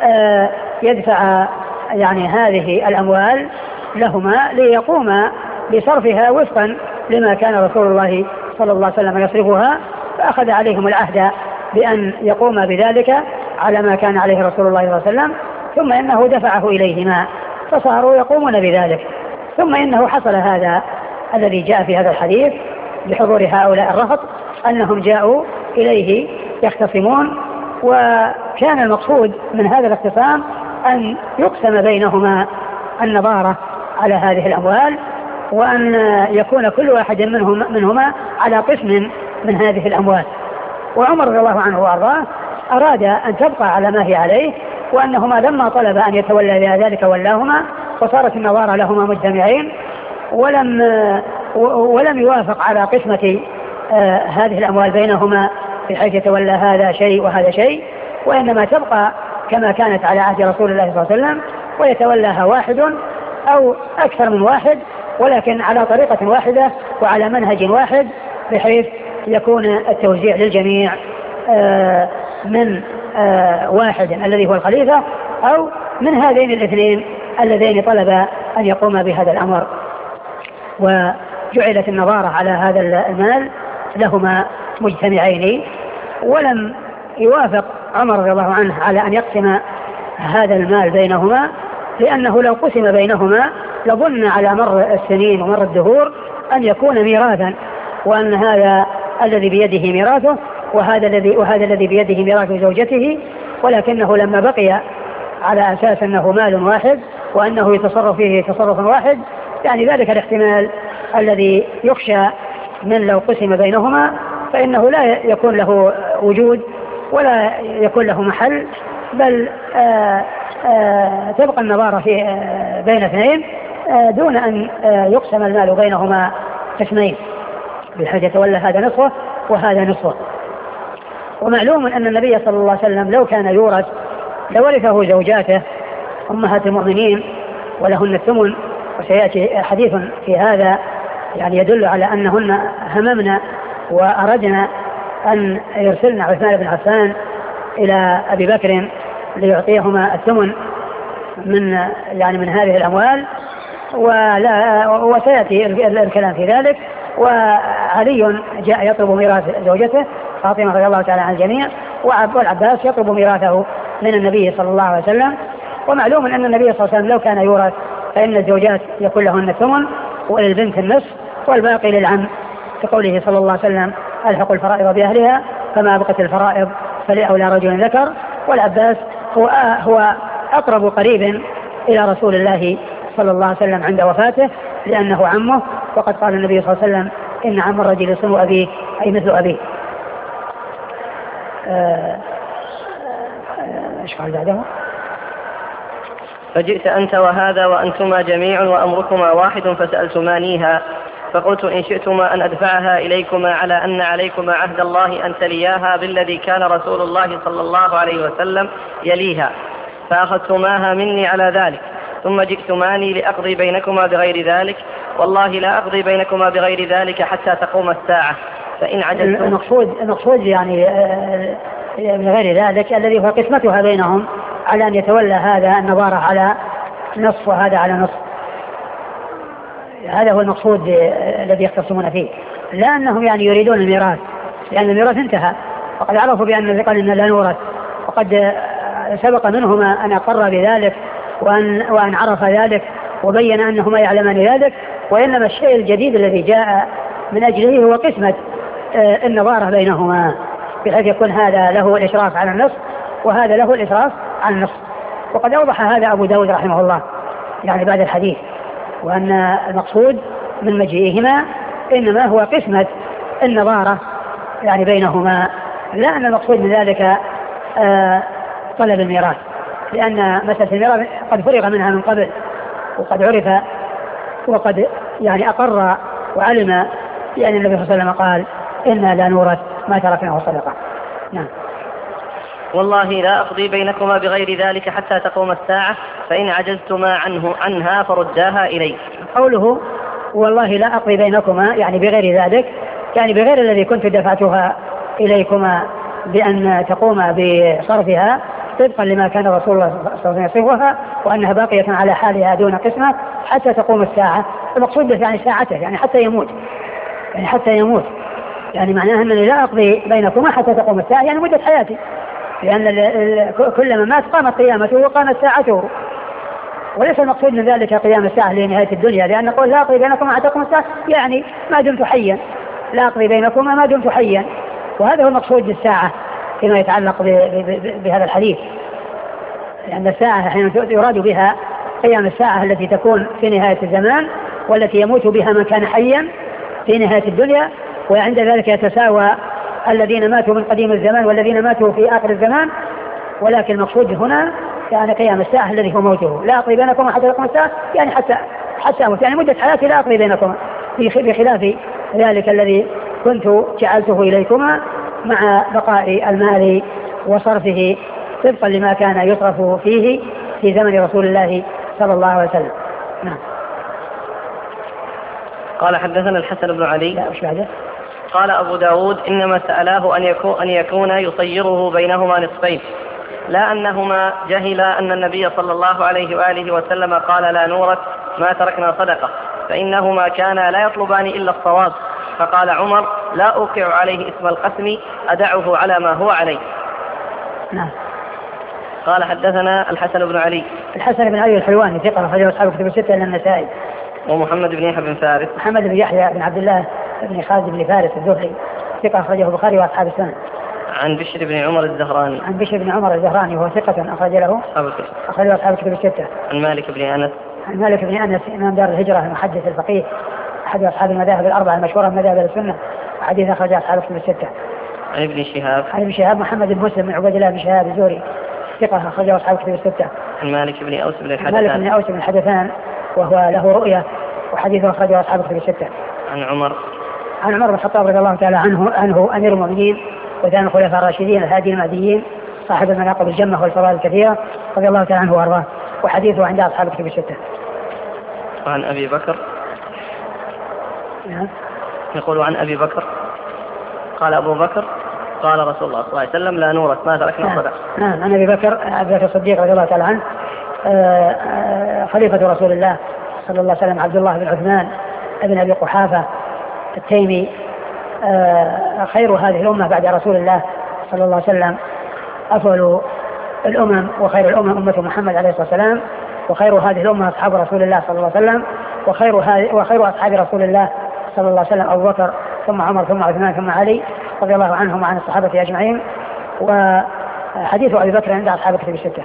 يدفع يعني هذه الأموال لهما ليقوم بصرفها وفقا لما كان رسول الله صلى الله عليه وسلم يصرفها. فأخذ عليهم العهد بأن يقوم بذلك على ما كان عليه رسول الله صلى الله عليه وسلم، ثم إنه دفعه إليهما فصاروا يقومون بذلك. ثم إنه حصل هذا الذي جاء في هذا الحديث بحضور هؤلاء الرهط، أنهم جاءوا إليه يختصمون، وكان المقصود من هذا الاختصام أن يقسم بينهما النظارة على هذه الأموال، وأن يكون كل واحد منهم منهما على قسم من هذه الأموال. وعمر رضي الله عنه وارضاه أراد أن تبقى على ما هي عليه، وأنهما لما طلب أن يتولى ذلك ولاهما، وصارت النظارة لهما مجتمعين، ولم ولم يوافق على قسمة آه هذه الأموال بينهما بحيث يتولى هذا شيء وهذا شيء، وإنما تبقى كما كانت على عهد رسول الله صلى الله عليه وسلم، ويتولاها واحد أو أكثر من واحد، ولكن على طريقة واحدة وعلى منهج واحد، بحيث يكون التوزيع للجميع آه من آه واحد الذي هو الخليفة، أو من هذين الاثنين اللذين طلب أن يقوم بهذا الأمر. وجعلت النظارة على هذا المال لهما مجتمعين، ولم يوافق عمر رضي الله عنه على أن يقسم هذا المال بينهما، لأنه لو قسم بينهما لظن على مر السنين ومر الدهور أن يكون ميراثا، وأن هذا الذي بيده ميراثه وهذا الذي وهذا الذي بيده ميراث زوجته، ولكنه لما بقي على أساس أنه مال واحد وأنه يتصرف فيه تصرف واحد، يعني ذلك الاحتمال الذي يخشى من لو قسم بينهما، فإنه لا يكون له وجود ولا يكون له محل، بل آآ آآ تبقى النظارة في بين اثنين دون أن يقسم المال بينهما قسمين، بحيث يتولى هذا نصفه وهذا نصفه. ومعلوم أن النبي صلى الله عليه وسلم لو كان يورث لورثه زوجاته أمهات المؤمنين ولهن الثمن، وسيأتي حديث في هذا يعني يدل على أنهن هممنا وأردنا أن يرسلنا عثمان بن عفان إلى أبي بكر ليعطيهما الثمن من يعني من هذه الأموال، ولا وسيأتي الكلام في ذلك. وعلي جاء يطلب ميراث زوجته فاطمة رضي الله تعالى عن الجميع، والعباس يطلب ميراثه من النبي صلى الله عليه وسلم. ومعلوم أن النبي صلى الله عليه وسلم لو كان يورث فإن الزوجات يكون لهن الثمن وللبنت النصف والباقي للعم، كقوله صلى الله عليه وسلم ألحق الفرائض بأهلها فما بقت الفرائض فلأولى رجل ذكر. والعباس هو هو أقرب قريب إلى رسول الله صلى الله عليه وسلم عند وفاته، لأنه عمه، وقد قال النبي صلى الله عليه وسلم إن عم الرجل يصم أبيه أي مثل أبيه. ايش قال بعده؟ فجئت أنت وهذا وأنتما جميع وأمركما واحد فسألتمانيها، فقلت إن شئتما أن أدفعها إليكما على أن عليكما عهد الله أن تلياها بالذي كان رسول الله صلى الله عليه وسلم يليها، فأخذتماها مني على ذلك، ثم جئتماني لأقضي بينكما بغير ذلك، والله لا أقضي بينكما بغير ذلك حتى تقوم الساعة، فإن عجلتم. المقصود المقصود يعني من غير ذلك الذي هو قسمتها بينهم على أن يتولى هذا النظارة على نصف وهذا على نصف، هذا هو المقصود الذي يختصمون فيه، لا أنهم يعني يريدون الميراث، لأن الميراث انتهى، وقد عرفوا بأن قال إن لا نورث، وقد سبق منهما أن أقر بذلك وأن, وأن عرف ذلك وبين أنهما يعلمان ذلك، وإنما الشيء الجديد الذي جاء من أجله هو قسمة النظارة بينهما، بحيث يكون هذا له الإشراف على النصف وهذا له الإشراف على النصف. وقد أوضح هذا أبو داود رحمه الله يعني بعد الحديث، وأن المقصود من مجيئهما إنما هو قسمة النظارة يعني بينهما، لا أن المقصود من ذلك آه طلب الميراث، لأن مسألة الميراث قد فرغ منها من قبل، وقد عرف وقد يعني أقر وعلم، لأن النبي صلى الله عليه وسلم قال إنا لا نورث ما تركناه صدقة. نعم. والله لا أقضي بينكما بغير ذلك حتى تقوم الساعة، فإن عجزتما عنه عنها فرداها إلي. قوله والله لا أقضي بينكما يعني بغير ذلك، يعني بغير الذي كنت دفعتها إليكما بأن تقوم بصرفها طبقا لما كان رسول الله صلى الله عليه وسلم يصرفها، وأنها باقية على حالها دون قسمة حتى تقوم الساعة. المقصود به يعني ساعته، يعني حتى يموت، يعني حتى يموت، يعني معناها أنني لا أقضي بينكما حتى تقوم الساعة، يعني مدة حياتي، لأن كلما مات قامت قيامته وقامت ساعته، وليس المقصود من ذلك قيام الساعة لنهاية الدنيا، لأن قول لا أقضي بينكما حتى تقوم الساعة يعني ما دمت حيا، لا أقضي بينكما ما دمت حيا، وهذا هو المقصود بالساعة فيما يتعلق بهذا الحديث، لأن الساعة حين يراد بها قيام الساعة التي تكون في نهاية الزمان، والتي يموت بها من كان حيا في نهاية الدنيا، وعند ذلك يتساوى الذين ماتوا من قديم الزمان والذين ماتوا في آخر الزمان، ولكن المقصود هنا يعني قيام الساعة الذي هو موته. لا أقضي بينكم حتى تقوم الساعة، يعني حتى حتى أموت، يعني مدة حياتي لا أقضي بينكم، بخلاف ذلك الذي كنت جعلته إليكما مع بقاء المال وصرفه طبقا لما كان يصرف فيه في زمن رسول الله صلى الله عليه وسلم. نعم. قال حدثنا الحسن بن علي. لا مش بعده. قال أبو داود إنما سألاه أن يكون, أن يكون يصيره بينهما نصفين، لا أنهما جهلا أن النبي صلى الله عليه وآله وسلم قال لا نورث ما تركنا صدقة، فإنهما كانا لا يطلبان إلا الصواب. فقال عمر لا أوقع عليه اسم القسم، أدعه على ما هو عليه. نعم. قال حدثنا الحسن بن علي. الحسن بن علي الحلواني ثقة أخرجه أصحاب كتب الستة إلا النسائي. ومحمد بن يحيى بن فارس. محمد بن يحيى بن عبد الله بن خالد بن فارس الزهري ثقة أخرجه البخاري وأصحاب السنن. عن بشر بن عمر الزهراني. عن بشر بن عمر الزهراني وهو ثقة أخرج له أخرجه أصحاب الكتب الستة. عن مالك بن أنس. عن مالك بن أنس إمام دار الهجرة المحدث الفقيه أحد أصحاب المذاهب الأربعة المشهورة من مذاهب السنة، حديث أخرج أصحاب الكتب الستة. عن ابن شهاب. عن ابن شهاب محمد بن مسلم بن عبيد الله بن شهاب الزهري ثقة أخرجه أصحاب الكتب الستة. عن مالك بن أوس بن الحدثان. مالك بن أوس بن الحدثان وهو له رؤية وحديثه أخرجه أصحاب الكتب الستة. عن عمر. عن عمر بن الخطاب رضي الله تعالى عنه عنه أمير المؤمنين وثاني الخلفاء الراشدين الهادي المهديين صاحب المناقب الجمة والفضائل الكثيرة رضي الله تعالى عنه وأرضاه، وحديثه عند أصحاب الكتب الستة. وعن أبي بكر. نعم. يقول عن أبي بكر قال أبو بكر قال رسول الله صلى الله عليه وسلم لا نورث ما تركنا صدقة. نعم. عن أبي بكر عبد الله الصديق رضي الله تعالى عنه خليفة رسول الله صلى الله عليه وسلم عبد الله بن عثمان ابن أبي قحافة التيمي خير هذه الأمة بعد رسول الله صلى الله عليه وسلم، أفضل الأمم وخير الأمم أمة محمد عليه الصلاة والسلام، وخير هذه الأمة أصحاب رسول الله صلى الله عليه وسلم، وخير وخير أصحاب رسول الله صلى الله عليه وسلم أبو بكر ثم عمر ثم عثمان ثم علي رضي الله عنهم وعن الصحابة أجمعين. وحديث أبي بكر عند أصحاب الكتب الستة.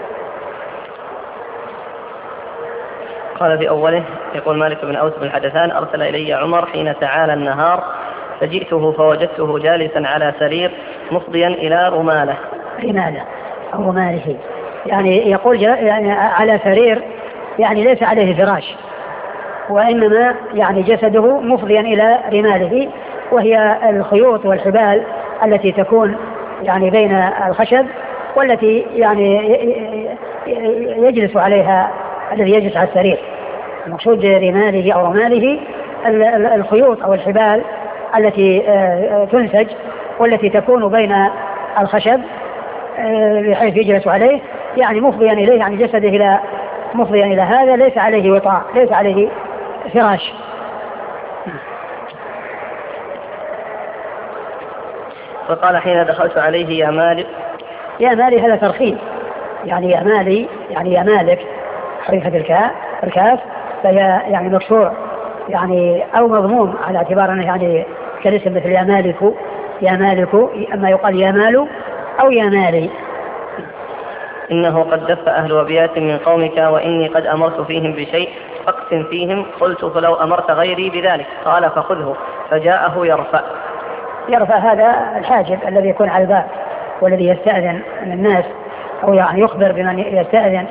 قال في أوله يقول مالك بن أوس بن الحدثان أرسل إلي عمر حين تعالى النهار فجئته فوجدته جالسا على سرير مفضيا إلى رماله. رماله أو رماله يعني يقول يعني على سرير يعني ليس عليه فراش، وإنما يعني جسده مفضيا إلى رماله، وهي الخيوط والحبال التي تكون يعني بين الخشب والتي يعني يجلس عليها الذي يجلس على السرير. المقصود رماله أو رماله الخيوط أو الحبال التي تنسج والتي تكون بين الخشب بحيث يجلس عليه، يعني مفضيا إليه يعني جسده إلى مفضيا إلى هذا، ليس عليه وطاء ليس عليه فراش. فقال حين دخلت عليه يا مالك. يا مالي هذا ترخيم، يعني يا مالي يعني يا مالك حرفة الكاف الكاف فهي يعني مكسور يعني أو مضموم على اعتبار أنه يعني كالاسم مثل يا مالك يا مالك، أما يقال يا مال أو يا مالي. إنه قد دف أهل أبيات من قومك وإني قد أمرت فيهم بشيء فاقسم فيهم، قلت فلو أمرت غيري بذلك، قال فخذه، فجاءه يرفع. يرفع هذا الحاجب الذي يكون على الباب والذي يستأذن الناس أو يعني يخبر بمن يستأذن،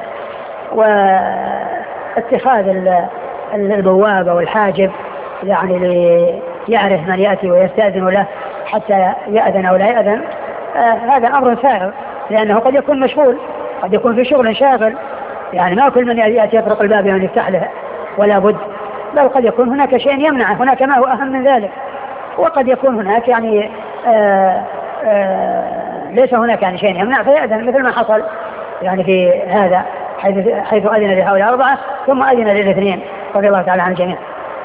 واتخاذ البواب أو الحاجب يعني ليعرف من يأتي ويستأذن له حتى يأذن أو لا يأذن. آه هذا أمر سائر، لأنه قد يكون مشغول، قد يكون في شغل شاغل، يعني ما كل من يأتي يطرق الباب يعني يفتح له ولا بد، بل قد يكون هناك شيء يمنعه، هناك ما هو أهم من ذلك، وقد يكون هناك يعني آآ آآ ليس هناك يعني شيء يمنع فيأذن، مثل ما حصل يعني في هذا حيث, حيث أذن لهؤلاء الأربعة ثم أذن للاثنين رضي الله تعالى عن الجميع.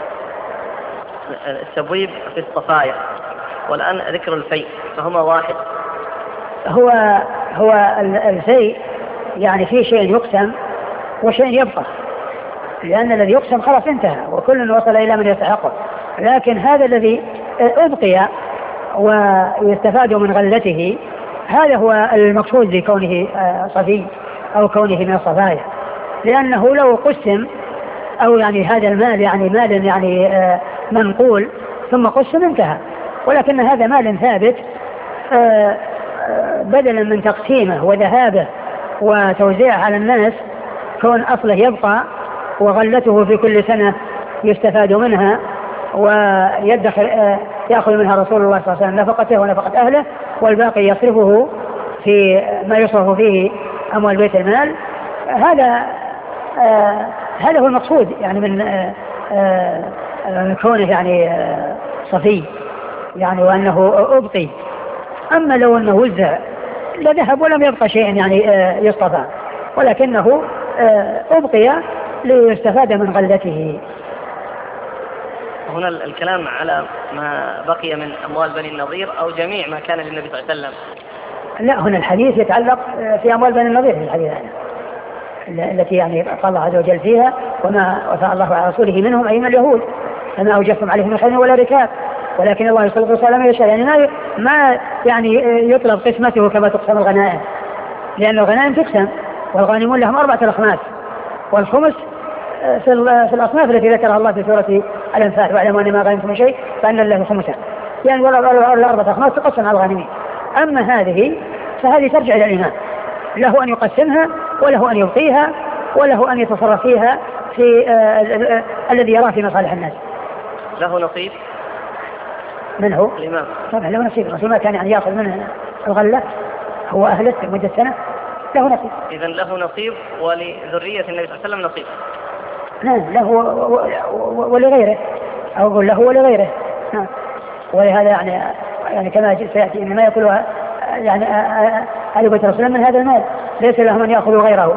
التبويب في الصفايا والآن ذكر الفيء فهما واحد. هو هو الفيء يعني في شيء يقسم وشيء يبقى، لأن الذي يقسم خلاص انتهى وكل وصل إلى من يستحقه، لكن هذا الذي أبقي ويستفاد من غلته هذا هو المقصود لكونه صفي أو كونه من الصفايا، لأنه لو قسم أو يعني هذا المال يعني مال يعني منقول ثم قسم انتهى، ولكن هذا مال ثابت بدلا من تقسيمه وذهابه وتوزيعه على الناس كون أصله يبقى وغلته في كل سنة يستفاد منها ويدخل يأخذ منها رسول الله صلى الله عليه وسلم نفقته ونفقة أهله والباقي يصرفه في ما يصرف فيه أموال بيت المال. هذا آه هذا هو المقصود يعني من آه آه كونه يعني آه صفي يعني وأنه أبقي. أما لو أنه وزع لذهب ولم يبقى شيء يعني آه يصطفى ولكنه آه أبقي ليستفاد من غلته. هنا الكلام على ما بقي من أموال بني النضير أو جميع ما كان للنبي صلى الله عليه وسلم؟ لا، هنا الحديث يتعلق في أموال بني النضير في الحديث هنا التي يعني قال الله عز وجل فيها وما وفاء الله على رسوله منهم أي من اليهود فما أوجفتم عليهم من خير ولا ركاب ولكن الله يسلط الرسول ما يشاء. يعني ما ما يعني يطلب قسمته كما تقسم الغنائم لأن الغنائم تقسم والغانمون لهم أربعة أخماس والخمس في الأصناف التي ذكرها الله في سورة الأنفال واعلموا أن ما غنمتم من شيء فأن الله خمسه يعني والأربعة أخماس تقسم على الغانمين. أما هذه فهذه ترجع إلى الإمام له أن يقسمها وله أن يبقيها وله أن يتصرف فيها في آه الذي يراه في مصالح الناس. له نصيب؟ من هو؟ الإمام طبعا له نصيب. الرسول ما كان يعني يأخذ منه الغلة هو أهله لمدة سنة له نصيب. إذن له نصيب ولذرية النبي صلى الله عليه وسلم نصيب؟ نعم له ولغيره أو أقول له ولغيره. نعم ولهذا يعني يعني كما سيأتي إن ما يأكلها يعني آل بيت الرسول من هذا المال ليس لهم أن يأخذوا غيره.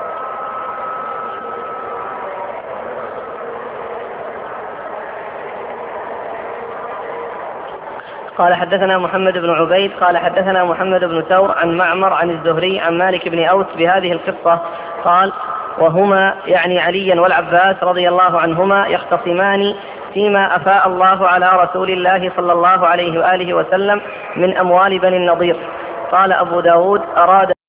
قال حدثنا محمد بن عبيد قال حدثنا محمد بن ثور عن معمر عن الزهري عن مالك بن أوس بهذه القصة قال وهما يعني عليا والعباس رضي الله عنهما يختصمان فيما أفاء الله على رسول الله صلى الله عليه وآله وسلم من أموال بني النضير. قال أبو داود أراد